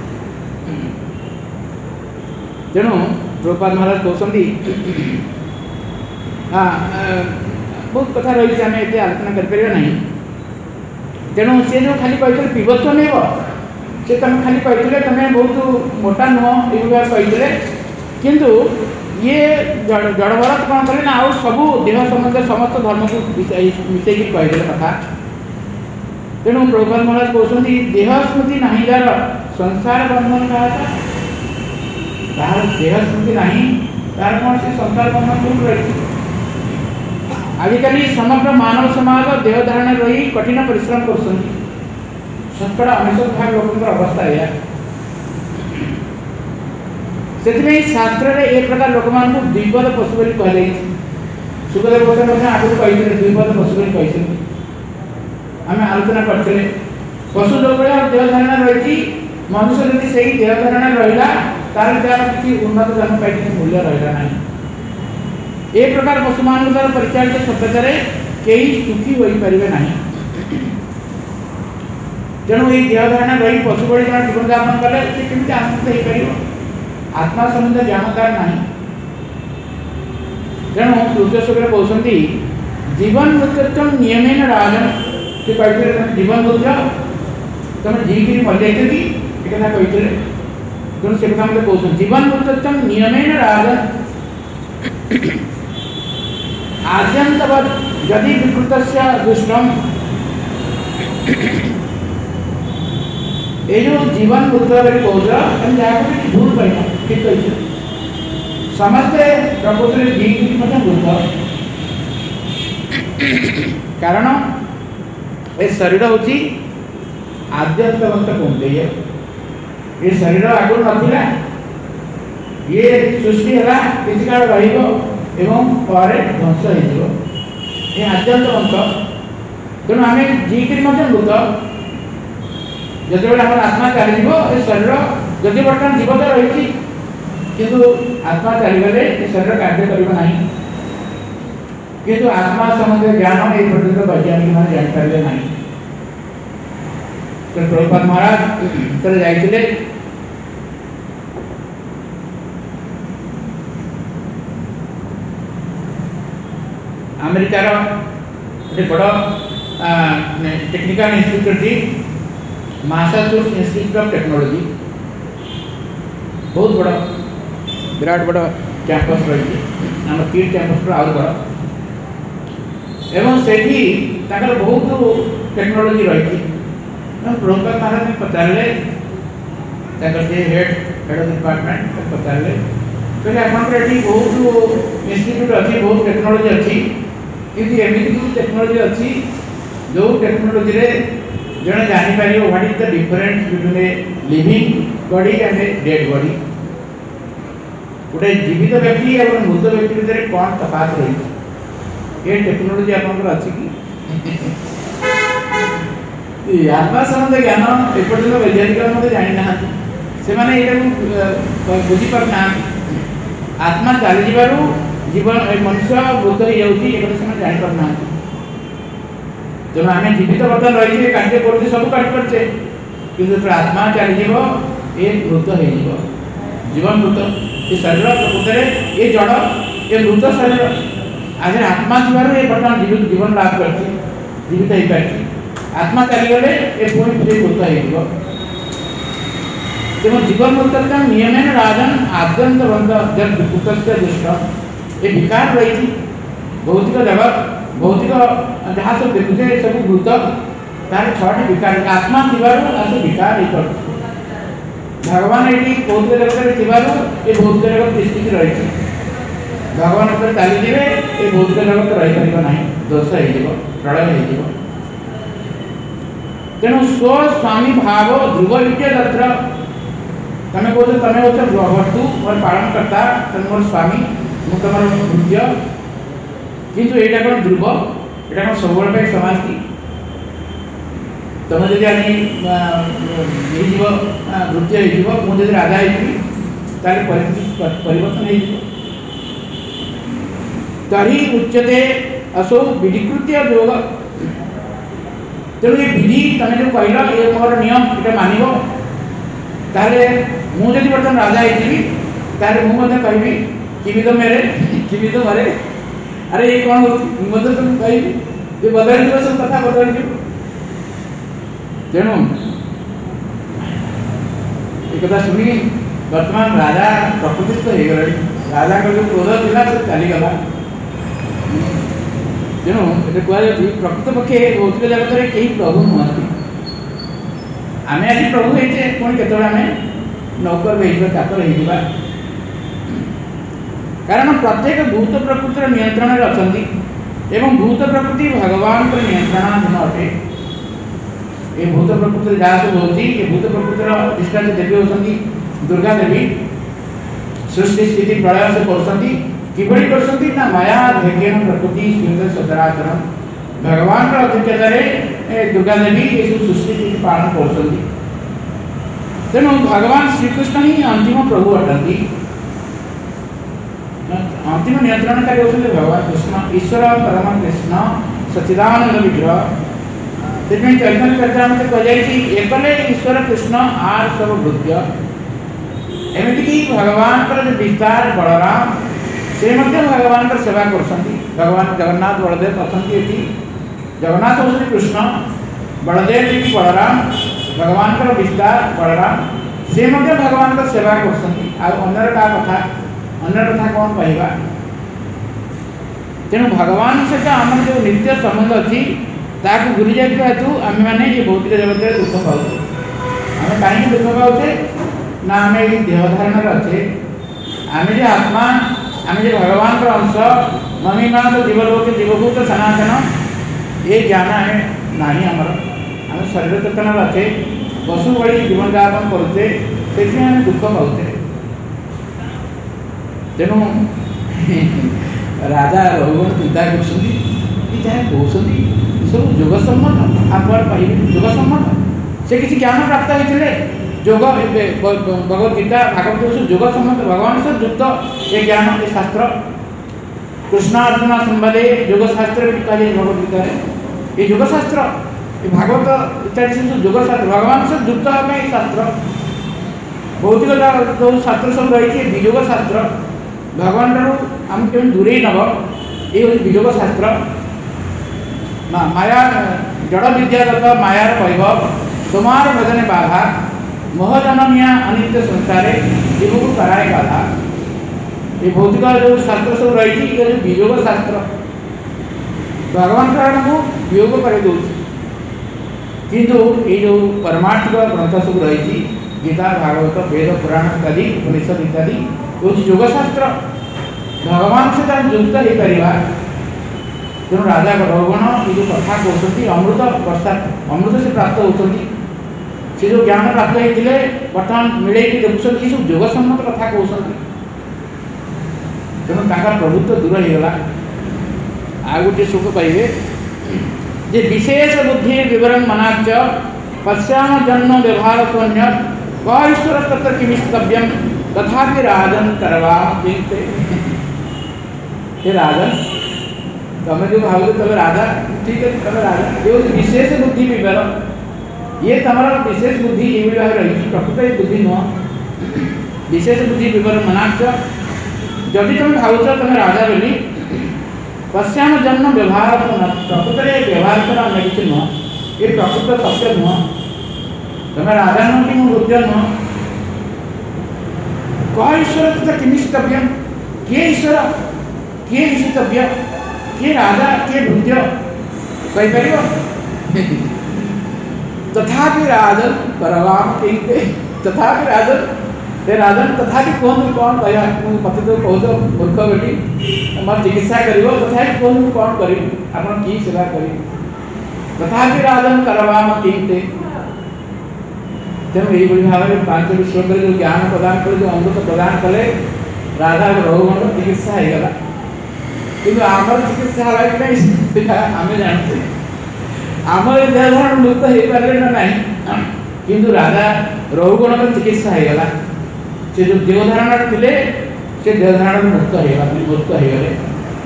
ତେଣୁ ପ୍ରଭୁପାଦ ମହାରାଜ କହୁଛନ୍ତି, ହଁ ବହୁତ କଥା ରହିଛି, ଆମେ ଏତେ ଆଲୋଚନା କରିପାରିବା ନାହିଁ। ତେଣୁ ସେ ଯେଉଁ ଖାଲି କହିଥିଲେ ପିବତ୍ୱ ନେବ, ସେ ତୁମେ ଖାଲି କହିଥିଲେ ତୁମେ ବହୁତ ମୋଟା ନୁହଁ ଏଇଭଳିଆ କହିଥିଲେ, କିନ୍ତୁ ଇଏ ଜଡ଼ଭରତ କ'ଣ କଲେ ନା ଆଉ ସବୁ ଦେହ ସମ୍ବନ୍ଧରେ ସମସ୍ତ ଧର୍ମକୁ ମିଶେଇକି କହିଦେଲେ କଥା। ତେଣୁ ପ୍ରଭୁପାଦ ମହାରାଜ କହୁଛନ୍ତି ଦେହ ସ୍ମୃତି ନାହିଁ ଯାହାର ସଂସାର ବନ୍ଧନ କାହାର, ତାହାର ଦେହ ସ୍ମୃତି ନାହିଁ ତାର କ'ଣ ସେ ସଂସାର ବନ୍ଧନ କୋଉଠି ରହିଛି। ଆଜିକାଲି ସମଗ୍ର ମାନବ ସମାଜ ଦେହ ଧାରଣରେ ରହି କଠିନ ପରିଶ୍ରମ କରୁଛନ୍ତି, ଶତକଡ଼ା ଅନେଶ୍ୱତ ଭାଗ ଲୋକଙ୍କର ଅବସ୍ଥା ଏଇଆ। ସେଥିପାଇଁ ଶାସ୍ତ୍ରରେ ଏ ପ୍ରକାର ଲୋକମାନଙ୍କୁ ଦ୍ୱିପଦ ପଶୁ ବୋଲି କୁହାଯାଇଛି। ସୁଖଦେବ ଗୋସ୍ୱାମୀ ମଧ୍ୟ ଆଗରୁ କହିଥିଲେ, ଦ୍ୱିପଦ ପଶୁ ବୋଲି କହିଛନ୍ତି, ଆମେ ଆଲୋଚନା କରିଥିଲେ। ପଶୁ ଯେଉଁଭଳିଆ ଦେହ ଧାରଣା ରହିଛି, ମନୁଷ୍ୟ ଯଦି ସେଇ ଦେହ ଧାରଣା ରହିଲା ତାହେଲେ ତାର କିଛି ଉନ୍ନତ ଜନ୍ମ ପାଇଁ କିଛି ମୂଲ୍ୟ ରହିଲା ନାହିଁ। ଏ ପ୍ରକାର ପଶୁମାନଙ୍କ ଦ୍ୱାରା ପରିଚାଳିତ ସଭ୍ୟତାରେ କେହି ସୁଖୀ ହୋଇପାରିବେ ନାହିଁ। ତେଣୁ ଏଇ ଦେହ ଧାରଣା ରହି ପଶୁ ଭଳି ଜଣେ ଜୀବନଯାପନ କଲେ ସେ କେମିତି ଆନନ୍ଦିତ ହେଇପାରିବ, ଆତ୍ମା ସମ୍ବନ୍ଧ ଜ୍ଞାନ ତାର ନାହିଁ। ତେଣୁ ତୃତୀୟ ଶ୍ଲୋକରେ କହୁଛନ୍ତି ଜୀବନ ମୃତ୍ୟୁତ୍ୱ ନିୟମେନ ରାଜନ, ସେ କହିଥିଲେ ତମେ ଜୀବନ ମୃତ୍ୟୁ ତମେ ଜିଇକିରି ମରିଯାଇଛ କି, ଏ କଥା କହିଥିଲେ। ତେଣୁ ସେ କଥା ମୋତେ କହୁଛନ୍ତି ଜୀବନ ମୃତ୍ୟୁତ୍ୱ ନିୟମେନ ରାଜନ आद्यंतवत् यदि विकृतस्य दुष्टम, ये जो जीवन मृत्यु कौच तुम जहाँ भूल कह ठीक कही समस्ते प्रकृति जीवित मृत, कारण ए शरीर हूँ आद्यंतवंत कहते, ये शरीर आगुरी नाला, ये सृष्टि है किसी काल एवं पर ध्वंस हो आद्यंतवंत। तेणु आम जीकि मृत, जिते आम आत्मा चली शरीर जदि बर्तमान जीवन रही किंतु आत्मा चलीगले शरीर कार्य करना, किंतु आत्मा संबंधी ज्ञान ये पर्यंत वैज्ञानिक मैंने जापारे ना। तो प्रभुपाद महाराज थे जाते अमेरिकार गोटे बड़ टेक्निकल इंस्टीट्यूट थी मैसाचुसेट्स इंस्टीट्यूट ऑफ टेक्नोलॉजी बहुत बड़ा विराट बड़ा कैंपस रही आम किड कैंपस आउ बड़ एवं से बहुत टेक्नोलॉजी रही प्रभुपाद महाराज पचारे हेड हेड ऑफ डिपार्टमेंट पचारे कहले आपंकर ये बहुत इंस्टीट्यूट अच्छी बहुत टेक्नोलॉजी अच्छी किसी एमती किसी टेक्नोलॉजी अच्छी जो टेक्नोलॉजी रे जड़े जापर what is the difference between a living body and a dead body गोटे जीवित व्यक्ति और मृत व्यक्ति भितर कौन तफात रही ये टेक्नोलॉजी आपंकर अच्छी कि आत्मा संबंध ज्ञान एपर्यंत वैज्ञानिक मत जानी ना से माने ये बुझी पार ना आत्मा चली जीवारू जीवन मनुष्य मृत हो जाऊँगी जानी पार ना तेणु आम जीवित बर्तमान रही कार्य कर सब काटे कि आत्मा चलीज ये मृत हो जीवन मृत ये शरीर प्रकृत ये जड़ ये मृत शरीर आज आत्मा थी ये बर्तमान जीवित जीवन लाभ कर जीवित हो पार आत्मा चलीगले ये पुणी मृत हो तेणु जीवन मृत नियमेन राजन आद्यंत बंध जब विकृत दुष्ट ये विकार रही भौतिक जगत भौतिक जहाँ सब देखुचे सब मृत तार छठी विकार आत्मा थी विकार ये कर भगवान ये भौतिक जगत ये भौतिक जगत स्थिति रही भगवान ऊपर चलीजे ये भौतिक जगत रही पार ना दोष हो प्रलय हो तेणु स्वस्वामी भाव ध्रुव विद्या तत्र तमें कहो तमें हो भर्तु मोर पालन करता तुम मोर स्वामी मु तुम भृत्य किंतु यहाँ कौन ध्रुव यहाँ कौन सब समाज की तुम जब भृत्य मुझे राजा हो परिवर्तन हो तरी उच्यते असौ विधिकृत्य योग तेणु ये विधि तुम जो कहल ये मोर नियम ये मानव तारे मुझे बर्तमान राजा होती मुझे कहि कि तो मेरे कि तो मरे अरे ये कौन मुझे तुम कहि ये बदल सब कथा बदल तेणु एक कथा शुणी बर्तमान राजा प्रकृतिस्थ हो गले राजा का जो क्रोध था सब चलीगला तेणु ये कहुच्छी प्रकृत पक्षे भौतिक जगत में कहीं प्रभु नुहति आम आज प्रभु होते पुणी के आम नौकर हो चाकर हो कारण प्रत्येक भूत प्रकृतिर नियंत्रण में अच्छा एवं भूत प्रकृति भगवान नियंत्रणाधीन अटे ये भूत प्रकृति जहाँ सब होती ये भूत प्रकृतिर अधिष्ठात्री देवी होती दुर्गा देवी सृष्टि स्थिति प्रलय से कर किभली ना माया ध्येन प्रकृति स्थिर सचराचरण भगवान अध्यक्षतार दुर्गा देवी ये सब सृष्टि स्थिति पालन कर तेणु भगवान श्रीकृष्ण ही अंतिम प्रभु अटंती अंतिम नियंत्रणकारी होते भगवान कृष्ण ईश्वर परम कृष्ण सच्चिदानंद विग्रह से चैतन्य चरितामृत कहुई एकले ईश्वर कृष्ण आर सब भृत्य एमती भगवान जो विस्तार बलराम से भगवान सेवा कर भगवान जगन्नाथ बलदेव अच्छा ये जगन्नाथ होती कृष्ण बलदेव जी बलराम भगवान विस्तार बलराम से भगवान सेवा कर कथा अन्य कथा कौन कहवा तेणु भगवान सहित आम जो नित्य संबंध अच्छी ताकू भूली जाता हेतु आम मैंने ये भौतिक जगत में दुख पाचे आम कहीं दुख पाचे ना आम ये देह धारण अच्छे आम जो आत्मा आम जो भगवान का अंश ममीमान तो जीवलोक जीवभूत सनातन ये ज्ञान आए ना आमर आम शरीर चेतन अच्छे पशु भाई जीवन यापन करुचे से दुख पाचे तेणु राजा रघुगण चिंता कर कहते सब जोग सम्मत आप पाइबे जोग सम्मत से किसी ज्ञान प्राप्त होते जोग भगवत गीता भागवत सब जोग सम्मत भगवान से युक्त ये ज्ञान ये शास्त्र कृष्णार्जुन संवादे योगशास्त्र भी कहा भगवदगीता ये योगशास्त्र ये भागवत इत्यादि जो योगशास्त्र भगवान से युक्त होगा ये शास्त्र भौतिक जो शास्त्र सब रही वियोग शास्त्र भगवान आम के दूरे नब ये हूँ वियोग शास्त्र माया जड़ विद्यागत मायार वैभव तुम्हार भजने बाधा मोहजनमिया अनित्य संसारे जीव को कराए बाधा ये भौतिक जो शास्त्र सब रही ये वियोग शास्त्र भगवान को वियोग कर किंतु ये जो परमार्थिक ग्रंथ सब रही गीता भागवत वेद पुराण इत्यादि उपनिषद इत्यादि हूँ योगशास्त्र भगवान से युक्त हो पार तेणु राजा रघुगण ये जो कथा कहते अमृत वर्षा अमृत से प्राप्त होती से जो ज्ञान प्राप्त होते बर्तमान मिले देखुं ये सब योगसम्मत कथा कहते तेणु प्रभुत्व दूर होगा आ गोटे सुख पाइबे जे विशेष बुद्धि विवरण मनाच पश्याम जन्म व्यवहार पुण्य ईश्वर तत्र किमिष्टव्यम तथापि राजन करवा चिंते हे राजन तुम्हें जो भाव तुम राजा ठीक है तुम राजा ये विशेष बुद्धि विवर ये तुम्हारा विशेष बुद्धि ये भाव रही प्रकृत बुद्धि नुह विशेष बुद्धि विवर मनाच जदि तुम भाव तुम राजा बोली पश्याम जन्म व्यवहार प्रकृत व्यवहार कर अन्य किसी नुह ये प्रकृत सत्य नुह तुम राजा नुह कि मृत्य नुह कह ईश्वर तथा किमिष्टव्यम किए ईश्वर किए ईशितव्य किए राजा किए भृत्य कहीपर तथापि राजन करवाम कहते तथापि राजन हे राजन तथापि कहूँ कौन कह मत तो कौच मूर्ख बेटी मोर चिकित्सा कर तथापि कहूँ कौन करी आप कि सेवा करी तथापि राजन करवाम कहते तेणु यही भाव में पांच श्लोक जो ज्ञान प्रदान कर जो अमृत प्रदान कले राधा रघुगण चिकित्सा होगा कि आमर चिकित्सा है कि नहीं आम जानते आम देहधारण मुक्त हो पारे ना ना किंतु राधा रघुगण चिकित्सा होगा से जो देवधारण थे से देवधारण मुक्त होगा मुक्त हो गए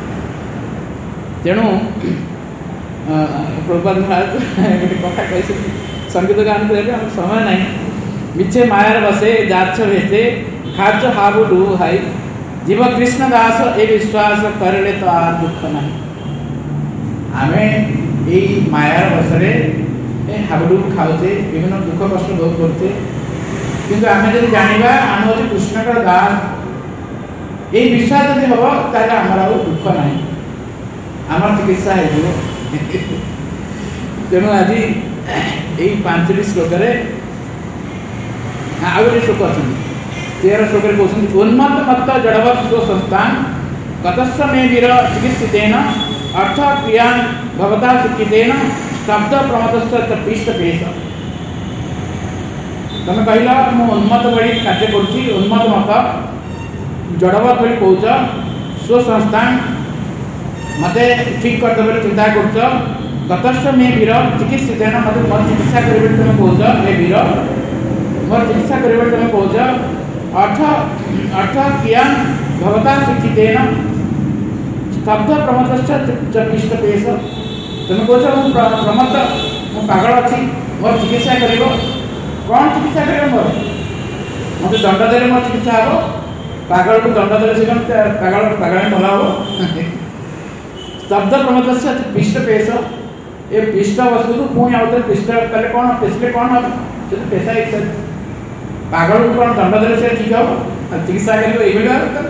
तेणु प्रभुपाद महाराज गोटे कथा कही संगीत गान कर समय नहीं मिछे मायार बसे जाछ भेसे खाच हाबु डू हाई जीव कृष्ण दास ए विश्वास करले तो आ दुख नहीं आमे ये मायार बसरे हाबुडू खाऊे विभिन्न दुख कष्ट भोग करते किंतु आमे जब जानिबा आम हूँ कृष्णकर दास ये विश्वास जब हम ताले आमर आ दुख नहीं आमर चिकित्सा हो तेणु आज यही पांचटी श्लोक आउ गोटे श्लोक अच्छा तेरह श्लोक कहते उन्मत्त मत्त जड़वत् स्व संस्थान कतस्व मे वीर चिकित्सितेन अर्थ क्रिया भवता शिक्षितेन शब्द प्रमतस्थ पृष्ठपेश तुम कहल मु उन्मत्त भाई कार्य करुँची उन्मत्त मत जड़वत् भाई कौच स्व संस्थान मत ठीक करदे चिंता कर गतस्व मे वीर चिकित्सित मत मोर चिकित्सा कर तुम कौच हे वीर मोर चिकित्सा कर तुम कौच अर्थ अर्थ कियान भवता शिक्षितेन स्तब्ध प्रमतश्च पृष्ठपेश तुम कौच मु प्रमत मु पागल अच्छी मोर चिकित्सा कर कौन चिकित्सा कर मोर मत दंड दे मोर चिकित्सा हम पागल को दंड दे से पागल पागल भला हम स्तब्ध प्रमतश्च पृष्ठपेश ये पृष्ठ वस्तु को पुणी आउे पृष्ठ कले कौन पेशले कौन हम से पेशा इच्छा पागल को कौन दंड दे से ठीक हम चिकित्सा कर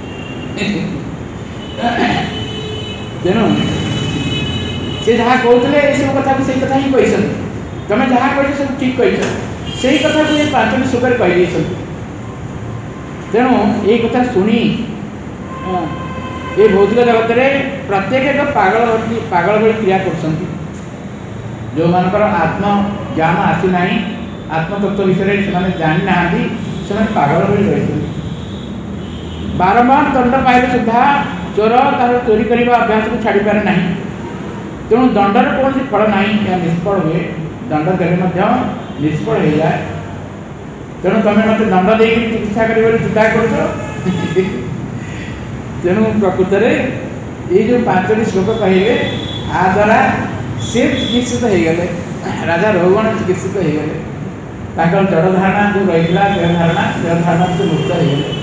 तेणु से जहाँ कहते ये सब कथा को कथा ही कही तुम जहाँ कह सब ठीक कही से कथा को ये पांचटी श्लोक कही तेणु ये कथा शुणी ये भौतिक जगत में प्रत्येक एक पागल पागल भाई क्रिया कर जो मानकर आत्म ज्ञान आसी ना आत्मतत्व विषय से जानी ना से पागल भाई रही बारंबार दंड पाइले सुधा चोर तार चोरी करने अभ्यास को छाड़ी पारे ना तेणु दंडर कौन फल ना या निष्फल हुए दंड देने निष्फल हो जाए तेणु तुम मत दंड दे चिकित्सा कर चिंता कर तेणु प्रकृत में ये जो पांचटी श्लोक कहले आ द्वारा से चिकित्सित हो गले राजा रघुगण चिकित्सित हो गले ताकर जड़ धारणा जो रही देह धारणा देह धारणा से मुक्त हो गले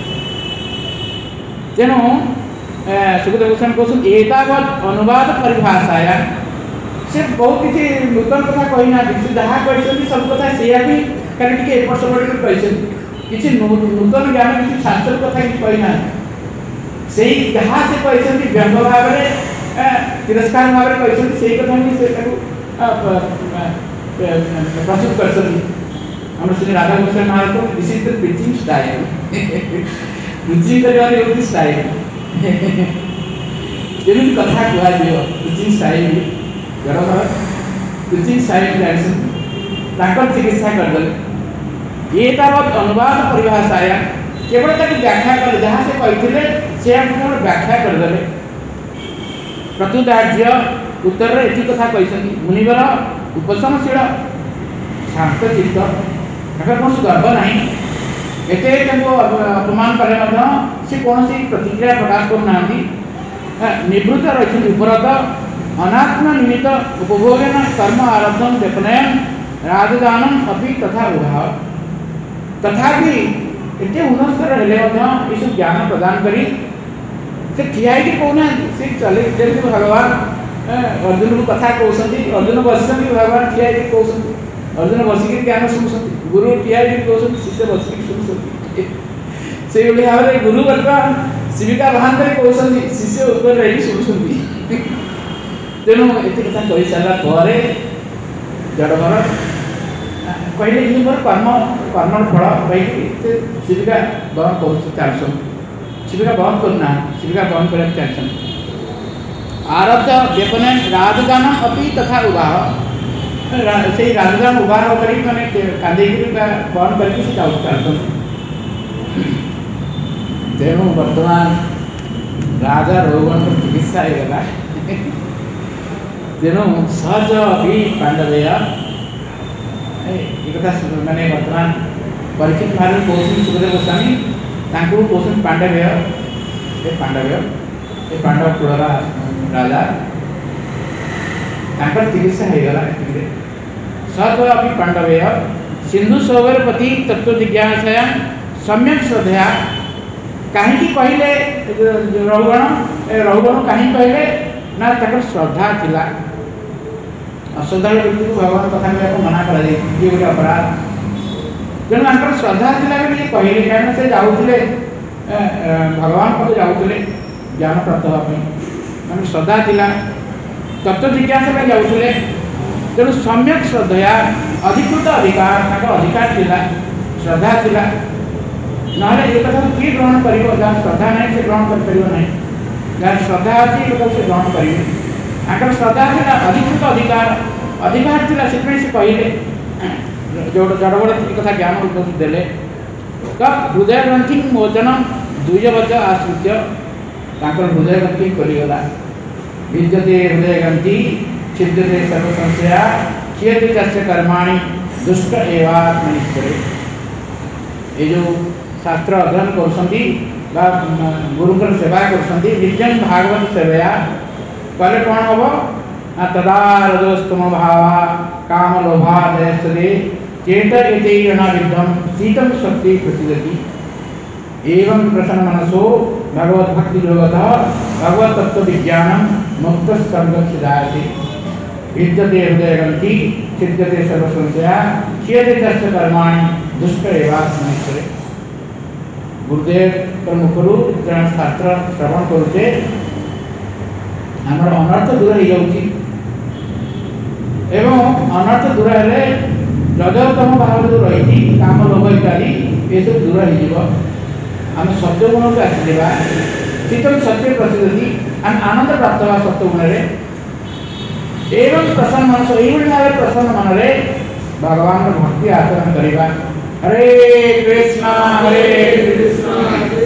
तेणु सुखदेव गोस्वामी कहते एतावत अनुवाद परिभाषाया से बहुत किसी नूतन कथा कही ना से जहाँ कहते सब कथा से भी खाली टी एपट सेपट कहते किसी नूतन ज्ञान किसी शास्त्र कथा कि कही ना से जहाँ से कहते व्यंग भाव में तिरस्कार भाव में कहते से कथा भी से प्रस्तुत कर Shri Radha Goswami Maharaj this is the preaching style preaching करने वाली स्टाइल जमी कथा कह प्रीचिंग स्टाइल जड़ प्रीचिंग स्टाइल जानसन चिकित्सा करदे ये तावत अनुवाद परिभाषाया केवल तक व्याख्या कर जहाँ से कहते से केवल व्याख्या करदे प्रत्युदार्य उत्तर में एति कथा कहते मुनिवर उपशमशील शांत चित्त कौन गर्व ना एत अपमान कले से कौन प्रतिक्रिया प्रकाश करना निवृत्त रही उपरत अनात्म निमित्त उपभोगन कर्म आरब्धम व्यपनयन राजदानम अभी तथा उभाव तथापि एत उन्नत हेल्ले ज्ञान प्रदान करी से ठिया कहना से चले जैसे भगवान अर्जुन को कथा कहते अर्जुन बस भगवान ठिया कहते अर्जुन बसिक ज्ञान शुणुंट गुरु ठिया कहते शिष्य बसिक शुणुंट से भाव में गुरु बर्तमान शिविका बाहन कर कहते शिष्य ऊपर रही शुणुंट तेणु एत कथा कही सारापर जड़भर कहले ये मोर कर्म कर्म फल कहीं शिविका बहन कर चलसन शिविका बहन करना शिविका बहन कर चलसन आरब्ध व्यपनयन राजदान अभी तथा उभाह से राजदान उभार कर कांदे बहन करके चलसन तेणु बर्तमान राजा रघुगण चिकित्सा होगा तेणु सहज भी पांडवेय एक कथा माने बर्तमान परीक्षित महाराज कहते सुखदेव गोस्वामी कहते पांडवेय ए पांडवेय ए पांडव कुलर राजा चिकित्सा होगा सहज अभी पांडवेय सिंधु सौगरपति तत्व जिज्ञासा सम्यक श्रद्धा कहीं कहले रघुगण रघुगण कहीं कहले ना तक श्रद्धा थिला अश्रद्धा व्यक्ति को भगवान कथा कहना मना कर गोटे अपराध तेणु श्रद्धा थिला कहले कहीं से जाऊे भगवान को जाऊे ज्ञान प्राप्त होगापी मैंने श्रद्धा थिला तत्व जिज्ञासा जाऊे तेणु सम्यक श्रद्धा अधिकृत अधिकार अधिकार थिला श्रद्धा थिला ना ये कथा किए ग्रहण कर जहाँ श्रद्धा नहीं से ग्रहण कर ना जहाँ श्रद्धा अच्छी से ग्रहण करेंगे श्रद्धा थी अधिकृत अधिकार अधिकार थी से कहले जो जड़बड़ कथा ज्ञान उपदेश देले तब हृदय ग्रंथि मोचन द्विजवच आश्रित हृदय ग्रंथि खोलीगला विद्यते हृदय ग्रंथि छिद्यते सर्व संशया क्षीयते तस्य कर्माणि दुष्ट एवात्मनिष्ठरे ये जो शास्त्र अध्ययन कर गुरुकर सेवा कर निजन भागवत सेवया कले कौन हम तदा रजोस्तम भावा काम लोभा दयस्ते चेत विद्धम शीतम शक्ति प्रतिदति एवं प्रसन्न मनसो भगवत भक्ति योगत भगवत तत्व विज्ञान मुक्त संगति विद्यते हृदय ग्रंथि छिद्यते सर्व संशया क्षीयते तस्य कर्माणि दुष्ट एवात्मनिष्ठरे गुरुदेव मुखर जन छात्र श्रवण करुचे आमर अनर्थ दूर हो जाऊँगी एवं अनर्थ दूर हेले रजोत्तम भाव जो रही काम लोभ इत्यादि ये सब दूर हो आम सत्य गुण को आसवा शीतल सत्य प्रसिद्धि आम आनंद प्राप्त हुआ सत्य गुण एवं प्रसन्न मनस ये भाव प्रसन्न मन में भगवान भक्ति आचरण करवा हरे कृष्णा हरे कृष्णा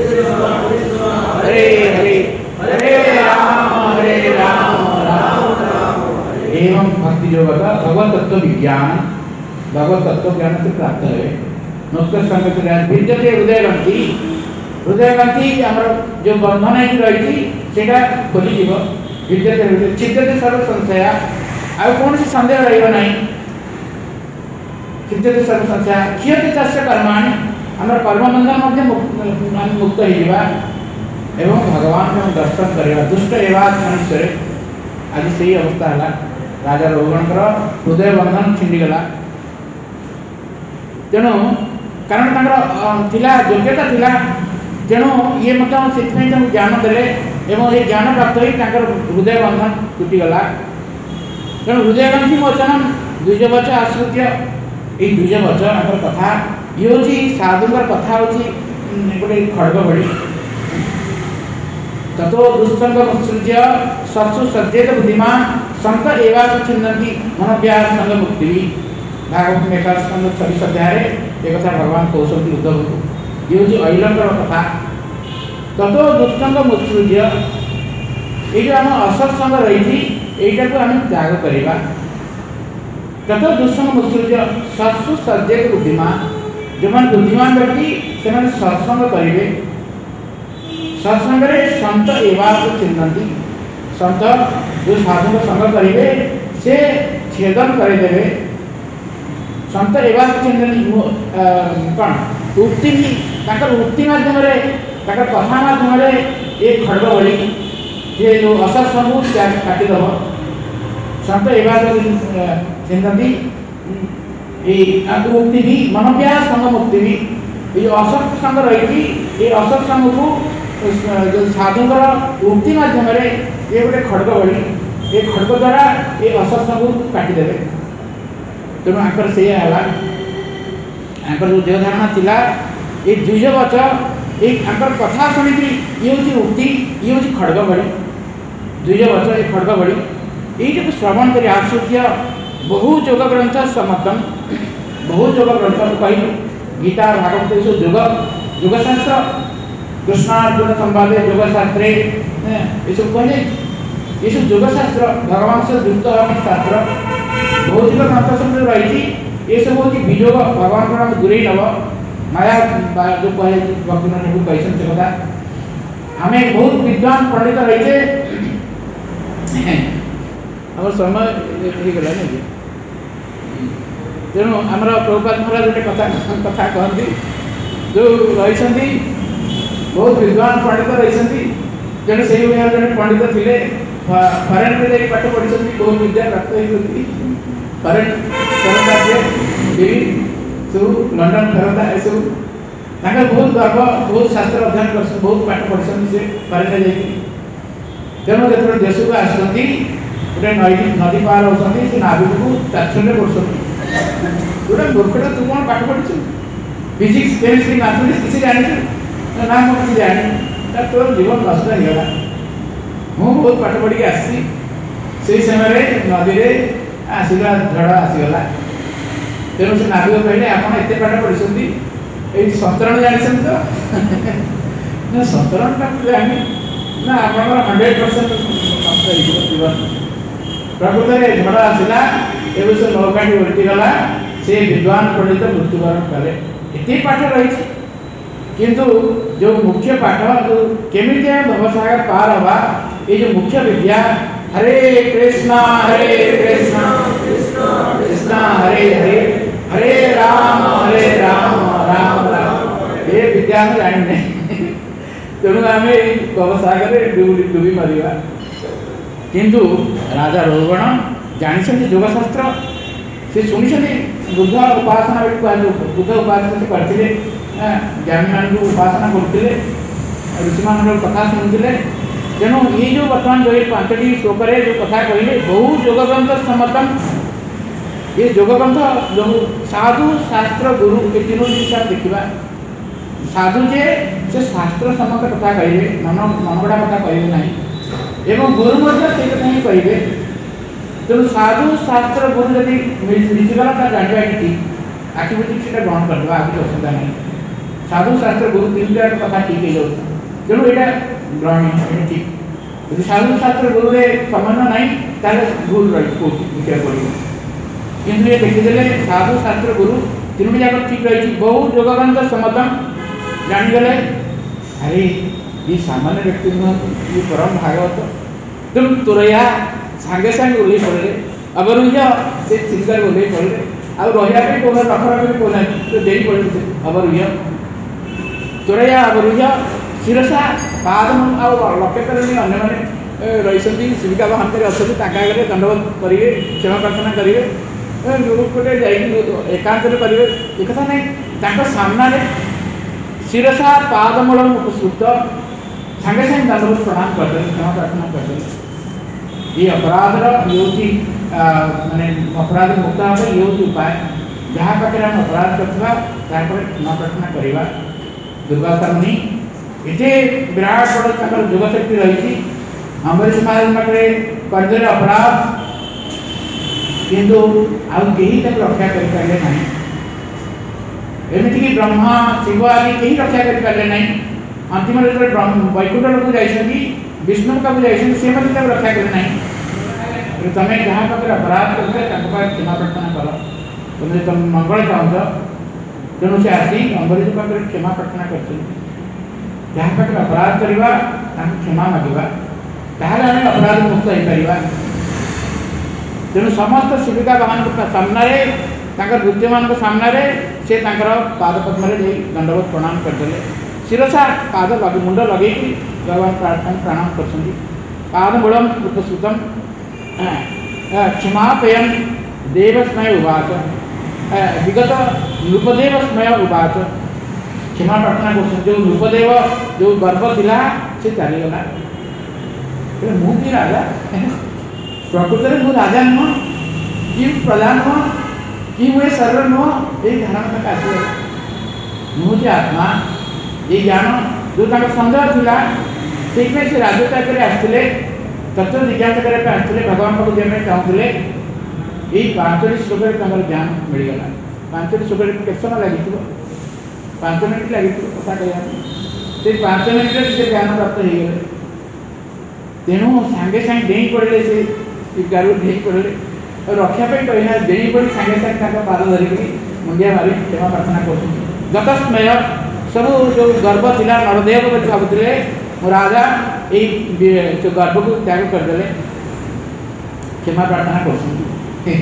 हरे हरे हरे राम हरे राम राम राम एवं भक्ति योगत भगवत तत्व विज्ञान भगवत तत्व ज्ञान से प्राप्त है मुक्त संगत विद्यते हृदय ग्रंथि हृदय ग्रंथि आमर जो बंधन है रही सेटा खोली जीव विद्यते छिद्यते सर्व संशय आ कौन सी संदेह रहिबो नहीं छिद्यते सर्व संशय क्षीयते तस्य कर्माणि आमर कर्म बंधन मध्ये मुक्त हो जीवा एवं भगवान को दर्शन करवा दुष्ट एवं मनुष्य आज से अवस्था है राजा रोहणकर हृदय बंधन छिंडीगला तेणु कारण थिला योग्यता थिला तेणु ये मतलब ज्ञान देले एवं ये ज्ञान प्राप्त हो हृदय बंधन टूटीगला तेणु हृदय ग्रंथि मोचन द्विज वच आश्रित्य ये द्विज वच कथा ये हूँ साधुकर कथा हूँ गोटे खड़ग भड़ी ततो दुष्संग मुत्सृज्य सत्सु सज्जेत बुद्धिमान संत एवासु छिन्नन्ति मनोव्यास संग मुक्ति भागवत में एकादश स्कंद छब्बीस अध्याय एक कथा भगवान कौशल उद्धव को ये हूँ अहिलंकर कथा ततो दुष्संग मुत्सृज्य ये जो आम असत्संग रही यहीटा को आम त्याग करवा ततो दुष्संग मुत्सृज्य सत्सु सज्जेत बुद्धिमान जो मैंने बुद्धिमान व्यक्ति से सत्संग करेंगे सत्संग संत एवास चिन्हती संत जो साधु को संग करेंगे से छेदन करदेवे संत एवास चिन्हती कौन उक्ति उक्ति मध्यम कथा मध्यम एक खड़ग भली जे जो असत्संग काटिदेव संत एवास चिन्हती उक्ति भी मनोव्यास संग मुक्ति भी ये असत संग रही ये असत संग को जो साधुकर उक्ति मध्यम ये गोटे खड़ग भली ये खड़ग द्वारा ये असत संग को काटिदेवे तेणु आंकर से जो देह धारणा थिला ये द्विज वच ये आंकर कथा शुणी ये हूँ उक्ति ये हूँ खड़ग भली द्विज वच ये खड़ग भली ये श्रवण कर आश्रित्य बहु योग ग्रंथ समर्थन बहु योग ग्रंथ कह गीता भागवत सब योग योगशास्त्र कृष्णार्जुन संवाद योगशास्त्रे ये सब कहले ये सब योगशास्त्र भगवान से युक्त शास्त्र भौतिक ग्रंथ सब रही ये सब हूँ वियोग भगवान को आम दूरे नब माया जो कहे भक्ति कहते से कथा आम बहुत विद्वान पंडित रही आम समय होगला नहीं तेणु आमर प्रभुपाद महाराज गोटे कथा कथा कहती जो रही बहुत विद्वान पंडित रही जड़े से जड़े पंडित थे फरेन में जाकर पाठ पढ़ी बहुत विद्या प्राप्त होती फरेन फरेन दिल्ली सब लंडन फेरता ये सब बहुत गर्व बहुत शास्त्र अध्ययन कर बहुत पाठ पढ़ी से फरेन जा तेणु जो देश को आसती गोटे नदी नदी पार होती से नाविक को तात्सल्य कर गोटे मूर्खटा तू कौन पाठ पढ़ी फिजिक्स केमिस्ट्री मैथमेटिक्स किसी जानी ना मुझे किसी जानी तोर जीवन नष्ट होगा मुझे बहुत पाठ पढ़ी आसी से समय नदी में आसला झड़ आसीगला तेणु से नाविक कहले आप एत पाठ पढ़ी ये सतरण जानी तो ना सतरण का जानी ना आप हंड्रेड परसेंट नष्ट हो जीवन प्रकृत में झड़ आसला ए से नौकाटी उल्टीगला से विद्वान पंडित मृत्युवरण कले ये पाठ रही किंतु जो मुख्य पाठ जो केमी भवसागर पार हवा ये जो मुख्य विद्या हरे कृष्णा हरे कृष्णा कृष्णा हरे हरे हरे राम हरे राम राम राम ये विद्या में जानी नहीं तेणु आम भवसागर डुबी मरिया किंतु राजा रोहण जानी योगशास्त्र से शुणी बुद्ध उपासना बुद्ध उपासना से करते ज्ञानी मान उपासना करते ऋषि मान कथा शुणुते तेणु ये जो बर्तमान जो पांचटी श्लोक जो कथा कहले बहु योग ग्रंथ समर्थन ये योग ग्रंथ जो साधु शास्त्र गुरु ये तीनों जिन देखा साधु जे से शास्त्र सम्मत कथा कहे मन मनगढ़ा कथा कहे ना एवं गुरु से कथा ही कहे तेणु साधु शास्त्र गुरु जब मिलगला जानवा ठीक आखि बुझी से ग्रहण करदे आगे असुविधा नहीं साधु शास्त्र गुरु तीन टाइम कथा ठीक हो जाए तेणु यहाँ ग्रहण ठीक यदि साधु शास्त्र गुरु समन्वय नहीं भूल रही विषय पड़ो किंतु ये देखीदे साधु शास्त्र गुरु तीन जाक ठीक रही बहु योग ग्रंथ समर्थन जानीगले अरे ये सामान्य व्यक्ति नुह ये परम भागवत तेणु तोरया सागे सागे ओल्ले पड़े अबरुह से चिंतार ओल्ले पड़े आ रहा कौन रख रख कौन तो दे पड़े अबरुह तोरया अबरुह शिरसा पाद लक्ष्य करें अन्य रही शिविका महांतर अच्छा आगे दंडवत करेंगे क्षमा प्रार्थना करेंगे गोटे जा एकांत करेंगे एक कथा नहीं सामना शिरसा पादमूल उपस्कृत सागे सागे दंडवत प्रणाम करदे क्षमा प्रार्थना करदे ये अपराधर ये माने अपराध मुक्त हे ये उपाय जहाँ पाखे हम अपराध करवा क्षमा प्रार्थना करवा दुर्वासा मुनि ये विराट बड़ जोगशक्ति रही अम्बरीश महाराज पाखे कर अपराध किंतु आउ कहीं रक्षा करें ना एमतीक ब्रह्मा शिव आदि कहीं रक्षा करें ना अंतिम वैकुंठ लोक जाइए विष्णु का जाइए सी रक्षा करें ना तुम्हें जहाँ पाखे अपराध करते क्षमा प्रार्थना कर तुम तुम मंगल चाहूँ तेणु से आसी अम्बरीश पाखे क्षमा प्रार्थना कर जहाँ पाखे अपराध करवा क्षमा मागवा ताहले आम अपराध मुक्त हो पार तेणु समस्त शिविका बाहन सामने नृत्य मान सामने से पाद पद्म दंडवत प्रणाम करदे शिरसा पाद लगे मुंड लगे भगवान प्रार्थना प्रणाम कर पादमूलम उपस्कृतम क्षमापयन देवस्मय उवाच विगत नृपदेव स्मय उवाच क्षमा प्रार्थना कर जो नृपदेव जो गर्भ थिला से चलीगला मुझे राजा प्रकृत में मुझे राजा नुह कि प्रधान नुह कि मुझे शरीर नुह ये धारणा तक आसगला मुझे आत्मा ये ज्ञान जो सन्देह था से राजत्व कर आसते तत्व जिज्ञासा करने आसते भगवान पाक जाने चाहूले यही पांचटी श्लोक ज्ञान मिलगला पांचटी श्लोक के समय लगे पांच मिनट लगे कथा कहते पांच मिनट से ज्ञान प्राप्त हो गए तेणु सागे सागे डेई पड़े से गारू डेई पड़े रक्षापी कहना डेई पड़ी सागे सागे पाद धरिक मुंडिया मारी क्षमा प्रार्थना कर गतस्मय सब जो गर्भ थिला नरदेव को भावुले मो राजा ये जो गर्भ को त्याग करदे क्षमा प्रार्थना कर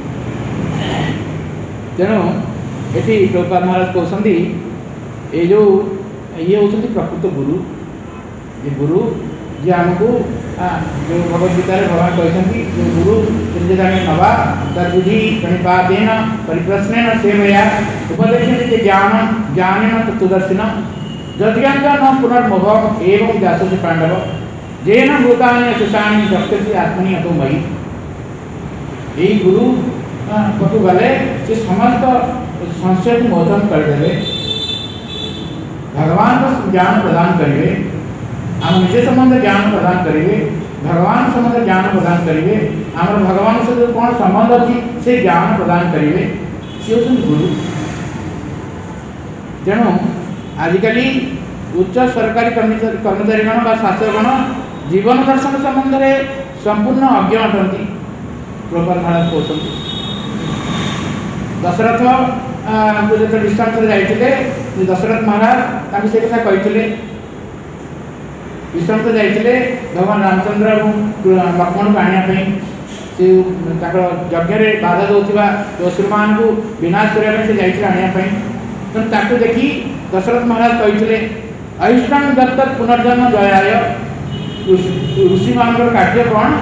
तेणु ये प्रभुपाद महाराज कहते ये जो ये होती प्रकृत गुरु ये गुरु जे आमको जो भगवदगीता भगवान कहते जो गुरु नवा तदुधि प्रणिपातेन परिप्रश्नेन सेवया उपदेशे ज्ञान ज्ञानेन तत्वदर्शिन जज्ञात न पुनर्मोह एवं जासति पांडव जेन भूतानि सुशानि दक्षति आत्मनि अतो मयि यही गुरु कतु गले से समस्त संशय को मोचन करदे भगवान को ज्ञान प्रदान करेंगे आम निजे संबंध ज्ञान प्रदान करेंगे भगवान संबंध ज्ञान प्रदान करेंगे आम भगवान से जो कौन संबंध अच्छी से ज्ञान प्रदान करेंगे सी हूँ गुरु तेणु आजिकल उच्च सरकारी कर्मचारीगण शासकगण जीवन दर्शन संबंध में संपूर्ण अज्ञ अटंती प्रभुपाद महाराज कहते दशरथ जो विश्राम जाते दशरथ महाराज से कथा कहते विश्राम जाते भगवान रामचंद्र और लक्ष्मण को आने से यज्ञ बाधा दूसरा असुरमान को विनाश करने से जाते आने तेणु देखी दशरथ महाराज कहते अहिष्टान दत्त पुनर्जन्म जयाय ऋषि मान कार्य कौन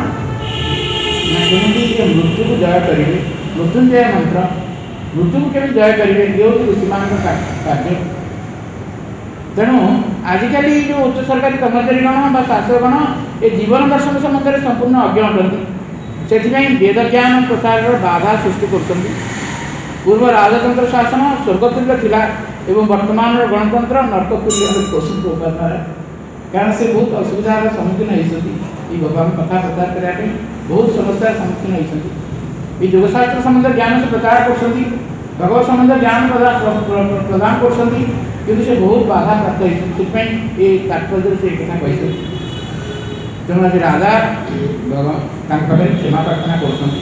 मृत्यु को जय करेंगे मृत्युंजय मंत्र मृत्यु को केवल जय करेंगे ये हूँ ऋषि मान कार्य तेणु आजिकल जो उच्च सरकारी कर्मचारीगण शासकगण ये जीवन दर्शन संबंध में संपूर्ण अज्ञ अटंती से वेद ज्ञान प्रसार बाधा सृष्टि कर पूर्व राजतंत्र शासन स्वर्गतुल्य थिला एवं वर्तमान गणतंत्र नर्कतुल्य पोषित कारण से बहुत असुविधार सम्मुखीन होती भगवान कथा प्रचार करने बहुत समस्या सम्मुखीन होती योगशास्त्र संबंध ज्ञान से प्रचार कर भगवत संबंध ज्ञान प्रदान कर किंतु से बहुत बाधा प्राप्त होती तात्पर्य से एक कथा कही तेणु आज राजा भगवान क्षमा प्रार्थना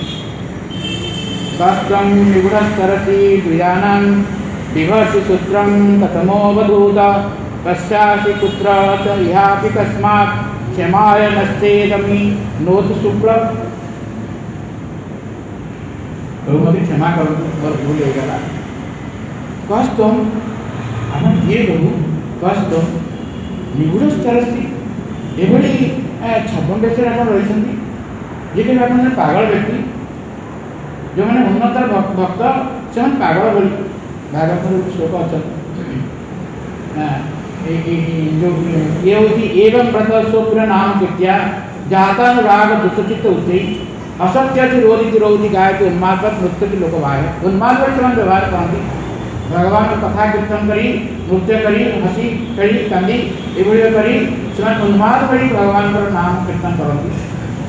कर निगूढ़ सरसी द्विजानां विभर्षि सूत्रं कथमोवधूत कस्यासि कुत्र च इहापि कस्मात् क्षमाय नस्तेदमि नोत शुक्ल। प्रभु मत क्षमा करो और भूल हो गला कस तुम आम किए प्रभु कस तुम निगूढ़ स्तर से एभली छपन देश रही जे कि आप पागल व्यक्ति जो मैंने उन्नतर भक्त से पागल बोली भागवत श्लोक अच्छा जो ये होती एवं व्रत स्वप्र नाम कृत्या जातानुराग दुष्चित्त उच्च असत्य रोधी रोधी गायक उन्माद नृत्य की लोक भाव उन्माद से व्यवहार करती भगवान कथा कीर्तन करी नृत्य करी हसी करी कांदी ये करी से उन्माद करी भगवान नाम कीर्तन करती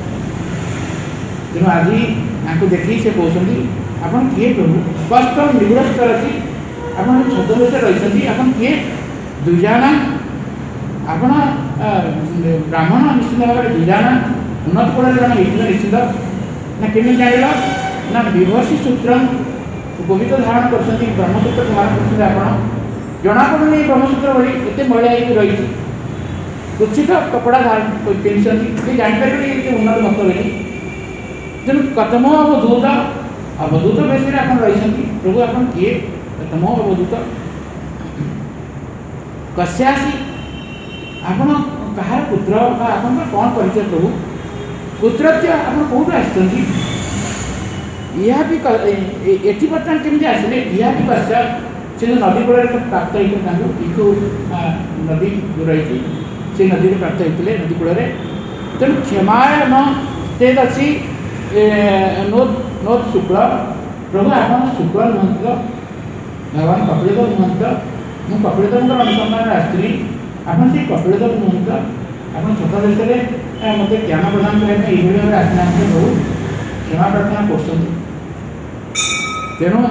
तेणु आज आपको देखी से कहते आप किए प्रभु स्पष्ट निगूढ़ स्तर अच्छी आप छद्मवेश रही आप किए दुईजाना आप ब्राह्मण निश्चित भाव में दुईजाना उन्नत कूल जन निश्चित ना केमी जान ना विभर्षी सूत्र गोवित धारण कर ब्रह्मसूत्र धारण कर जना पड़े ब्रह्मसूत्र भली एत महिला रही कुचित कपड़ा पिंधि जापर उन्नत भक्त बोली तेणु कतमो अवधूत अवधूत बेस आप रही प्रभु आप किए कतमो अवधूत कस्यासी आप कहार पुत्र आप कौन परिचय प्रभु पुत्र आप कौटू आसती यह भी एटी बर्तमान केमी आसिले यह भी पश्चात से जो नदी कूल प्राप्त होते इको नदी जो रही से नदी को प्राप्त होते नदी कूल तेणु क्षमाय न तेज अच्छी नोत नोत शुक्ल प्रभु आप शुक्ल नुहत भगवान कपिलदेव नुहत मु कपिलदेव अनुसंधान आसती आप से कपिलदेव नुहत आप छोट देश में मत ज्ञान प्रदान करने ये भाव आसना प्रभु क्षमा प्रार्थना कर तेणु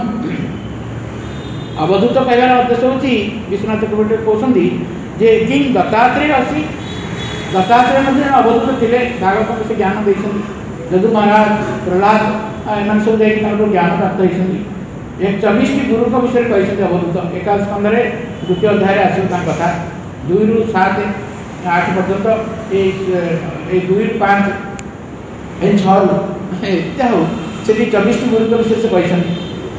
अवधूत कहवार उद्देश्य होती विश्वनाथ कवि कहते जे कि दत्तात्रेय अच्छी दत्तात्रेय मध्य अवधूत थे भागवत से ज्ञान देखते जदु महाराज प्रहलाद एम सब जा ज्ञान प्राप्त होती एक चौबीस गुरु विषय कहते अवधूत एकादश स्कंद द्वितीय अध्याय आसो कथा दुई रु सात आठ पर्यंत ये दुई रु पाँच ए छू एत हो से चौबीस गुरु विषय से कहते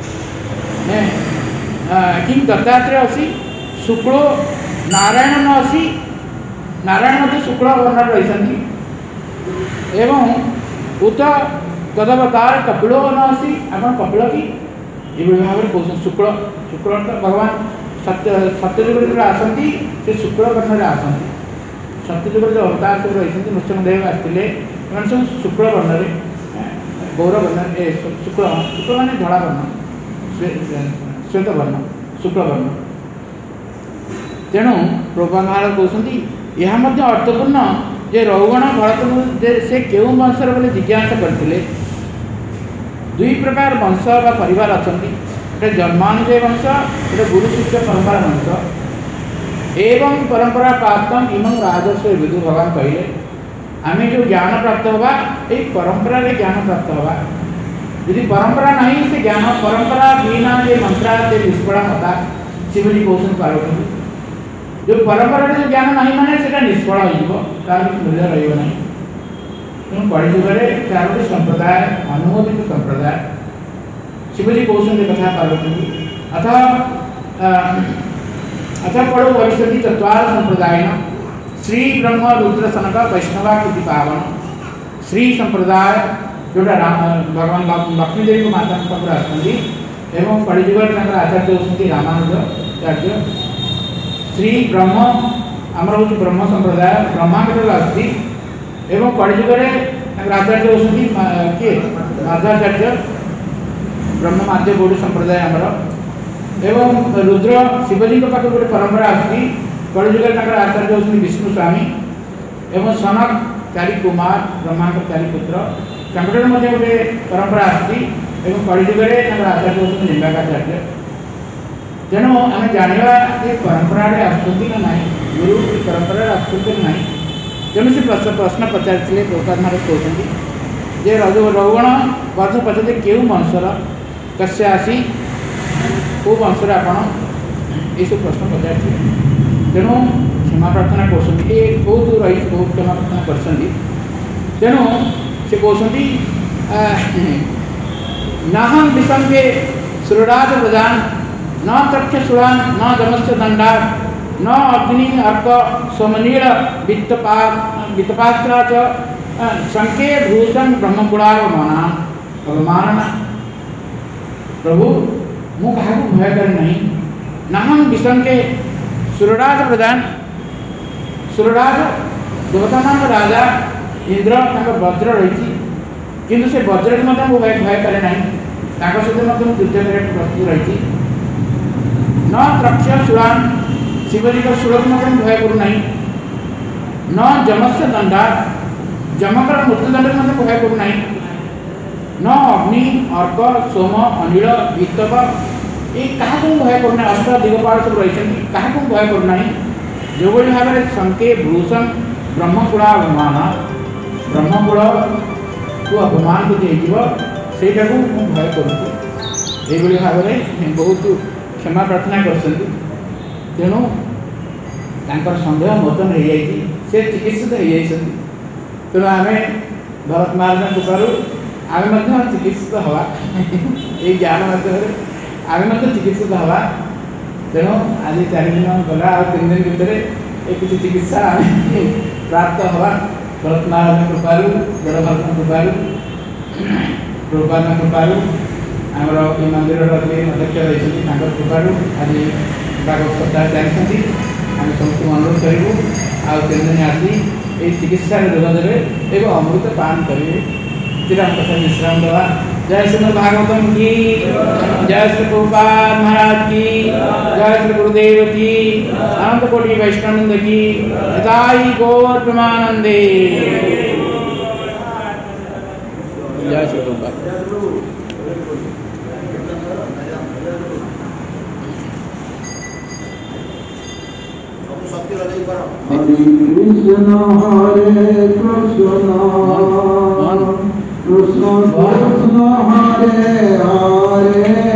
कि दत्तात्रेय अच्छी शुक्ल नारायण न अच्छी नारायण मध्य शुक्ल वर्ण रही एवं उत तदवतार कपिलो न अच्छी आप कपिल कि ये भाव में कौन शुक्ल शुक्ल भगवान सत्य सत्यजुग जो आसती से शुक्ल वर्ण में आसती सत्यजुग जो अवतार सब रही नृसिंहदेव आसते सब शुक्ल वर्ण गौर वर्ण शुक्ल शुक्ल मान धड़ा वर्ण श्वेत वर्ण शुक्ल वर्ण तेणु प्रभु महाराज कहते यह अर्थपूर्ण जे रघुगण भरत से क्यों वंशर बोले जिज्ञासा करते दुई प्रकार वंश बा परिवार अच्छा गोटे जन्मानुजय वंश गोटे गुरु शिष्य परंपरा वंश एवं परंपरा प्राप्त इमं राजस्व विदु भगवान कहले आम जो ज्ञान प्राप्त होगा ये परंपरा ज्ञान प्राप्त होगा यदि परंपरा नहीं से ज्ञान परंपरा बिना ये मंत्रा से निष्फला होता शिवजी कौन पार्वती जो परंपरा जो ज्ञान नहीं माने से निष्फल होर मूल्य रहा तेणु कलिजुगे चारोटी संप्रदाय अनुमोदित संप्रदाय शिवजी कहते कथा पार्वती अथ अथ पड़ो भविष्य चत्वार संप्रदाय श्री ब्रह्म रुद्र सनक वैष्णवा कृति पावन श्री संप्रदाय जोटा भगवान लक्ष्मीदेवी को माता पाखर आसती एवं कलिजुगर आचार्य होती रामानुज आचार्य श्री ब्रह्म आमर हूँ ब्रह्म संप्रदाय ब्रह्मा कटल आसती एवं कलिजुगे आचार्य होती किए माध्वाचार्य ब्रह्म माध्य गौड़ संप्रदाय आमर एवं रुद्र शिवजी पाखे गोटे परंपरा आसती कलिजुगे आचार्य होती विष्णु स्वामी एवं सनक चारि कुमार ब्रह्मा चारि पुत्र कंप्यूटर मध्य गोटे परंपरा आसती एवं कलिजुगे आचार्य होती लिंगाचार्य तेणु आम जाना ये परंपरा आसुँच ना गुरु परंपरा आसुँच ना तेणु से प्रश्न पचारे प्रसाद महाराज कहते जे रघु रघुगण बध पचारे क्यों वंशर कस्य आसी कौ वंशर आप ये सब प्रश्न पचारे तेणु क्षमा प्रार्थना कर बहुत रही बहुत क्षमा प्रार्थना कर तेणु से कहते नाहम विषम के सुरराज प्रदान न तक्ष सुरान न जमस्य दंडा न अग्नि अर्क सोमनील वित्तपात्रा च संके भूषण ब्रह्मपुरावमाना अवमानना। प्रभु मु क्या भय कर नहीं नाहम विषम के सुरराज प्रधान सुरराज देवता मान राजा इंद्र वज्र रही किंतु से वज्र की मतलब भय भय करे नहीं सहित युद्ध करने प्रस्तुत रही न त्रक्ष सुरान शिवजी का सुर की मतलब भय करू नहीं न जमस्य दंडा जमकर मृत्युदंड की मतलब भय करू नहीं न अग्नि अर्क सोम अनिल वितप ये क्या भय करना अष्ट दिगपाल सब रही क्या भय करना जो भाव में संके भूषण ब्रह्मकूड़ा अपमान ब्रह्मकूड़ को अपमान को दिजा को भय करुँ भाव में बहुत क्षमा प्रार्थना कर तेणु सन्देह मोचन हो से चिकित्सित हो तेणु आम भरत महाराज कृपार आम चिकित्सित हवा ये ज्ञान मध्यम आम चिकित्सित हवा तेणु आज चार दिन गला आ तीन दिन भितर किसी चिकित्सा प्राप्त हवा भरत महाराज कृपार बड़ भरत कृपार प्रभुपाद कृपार आमर ये मंदिर अध्यक्ष रही कृपार आज भागवत सप्ताह चलती आम समस्त अनुरोध करूँ आ तीन दिन आसी ये चिकित्सा जोगदेवे एवं अमृत पान करेंगे श्रीराम कथा विश्राम देवा। जय श्री भागवतम की जय श्री प्रभुपाद महाराज की जय श्री गुरुदेव की अनंत कोटि वैष्णवनंद की हिताई गौर प्रेमानंदे जय श्री प्रभुपाद। हरे कृष्ण हरे कृष्ण कृष्ण कृष्ण हरे हरे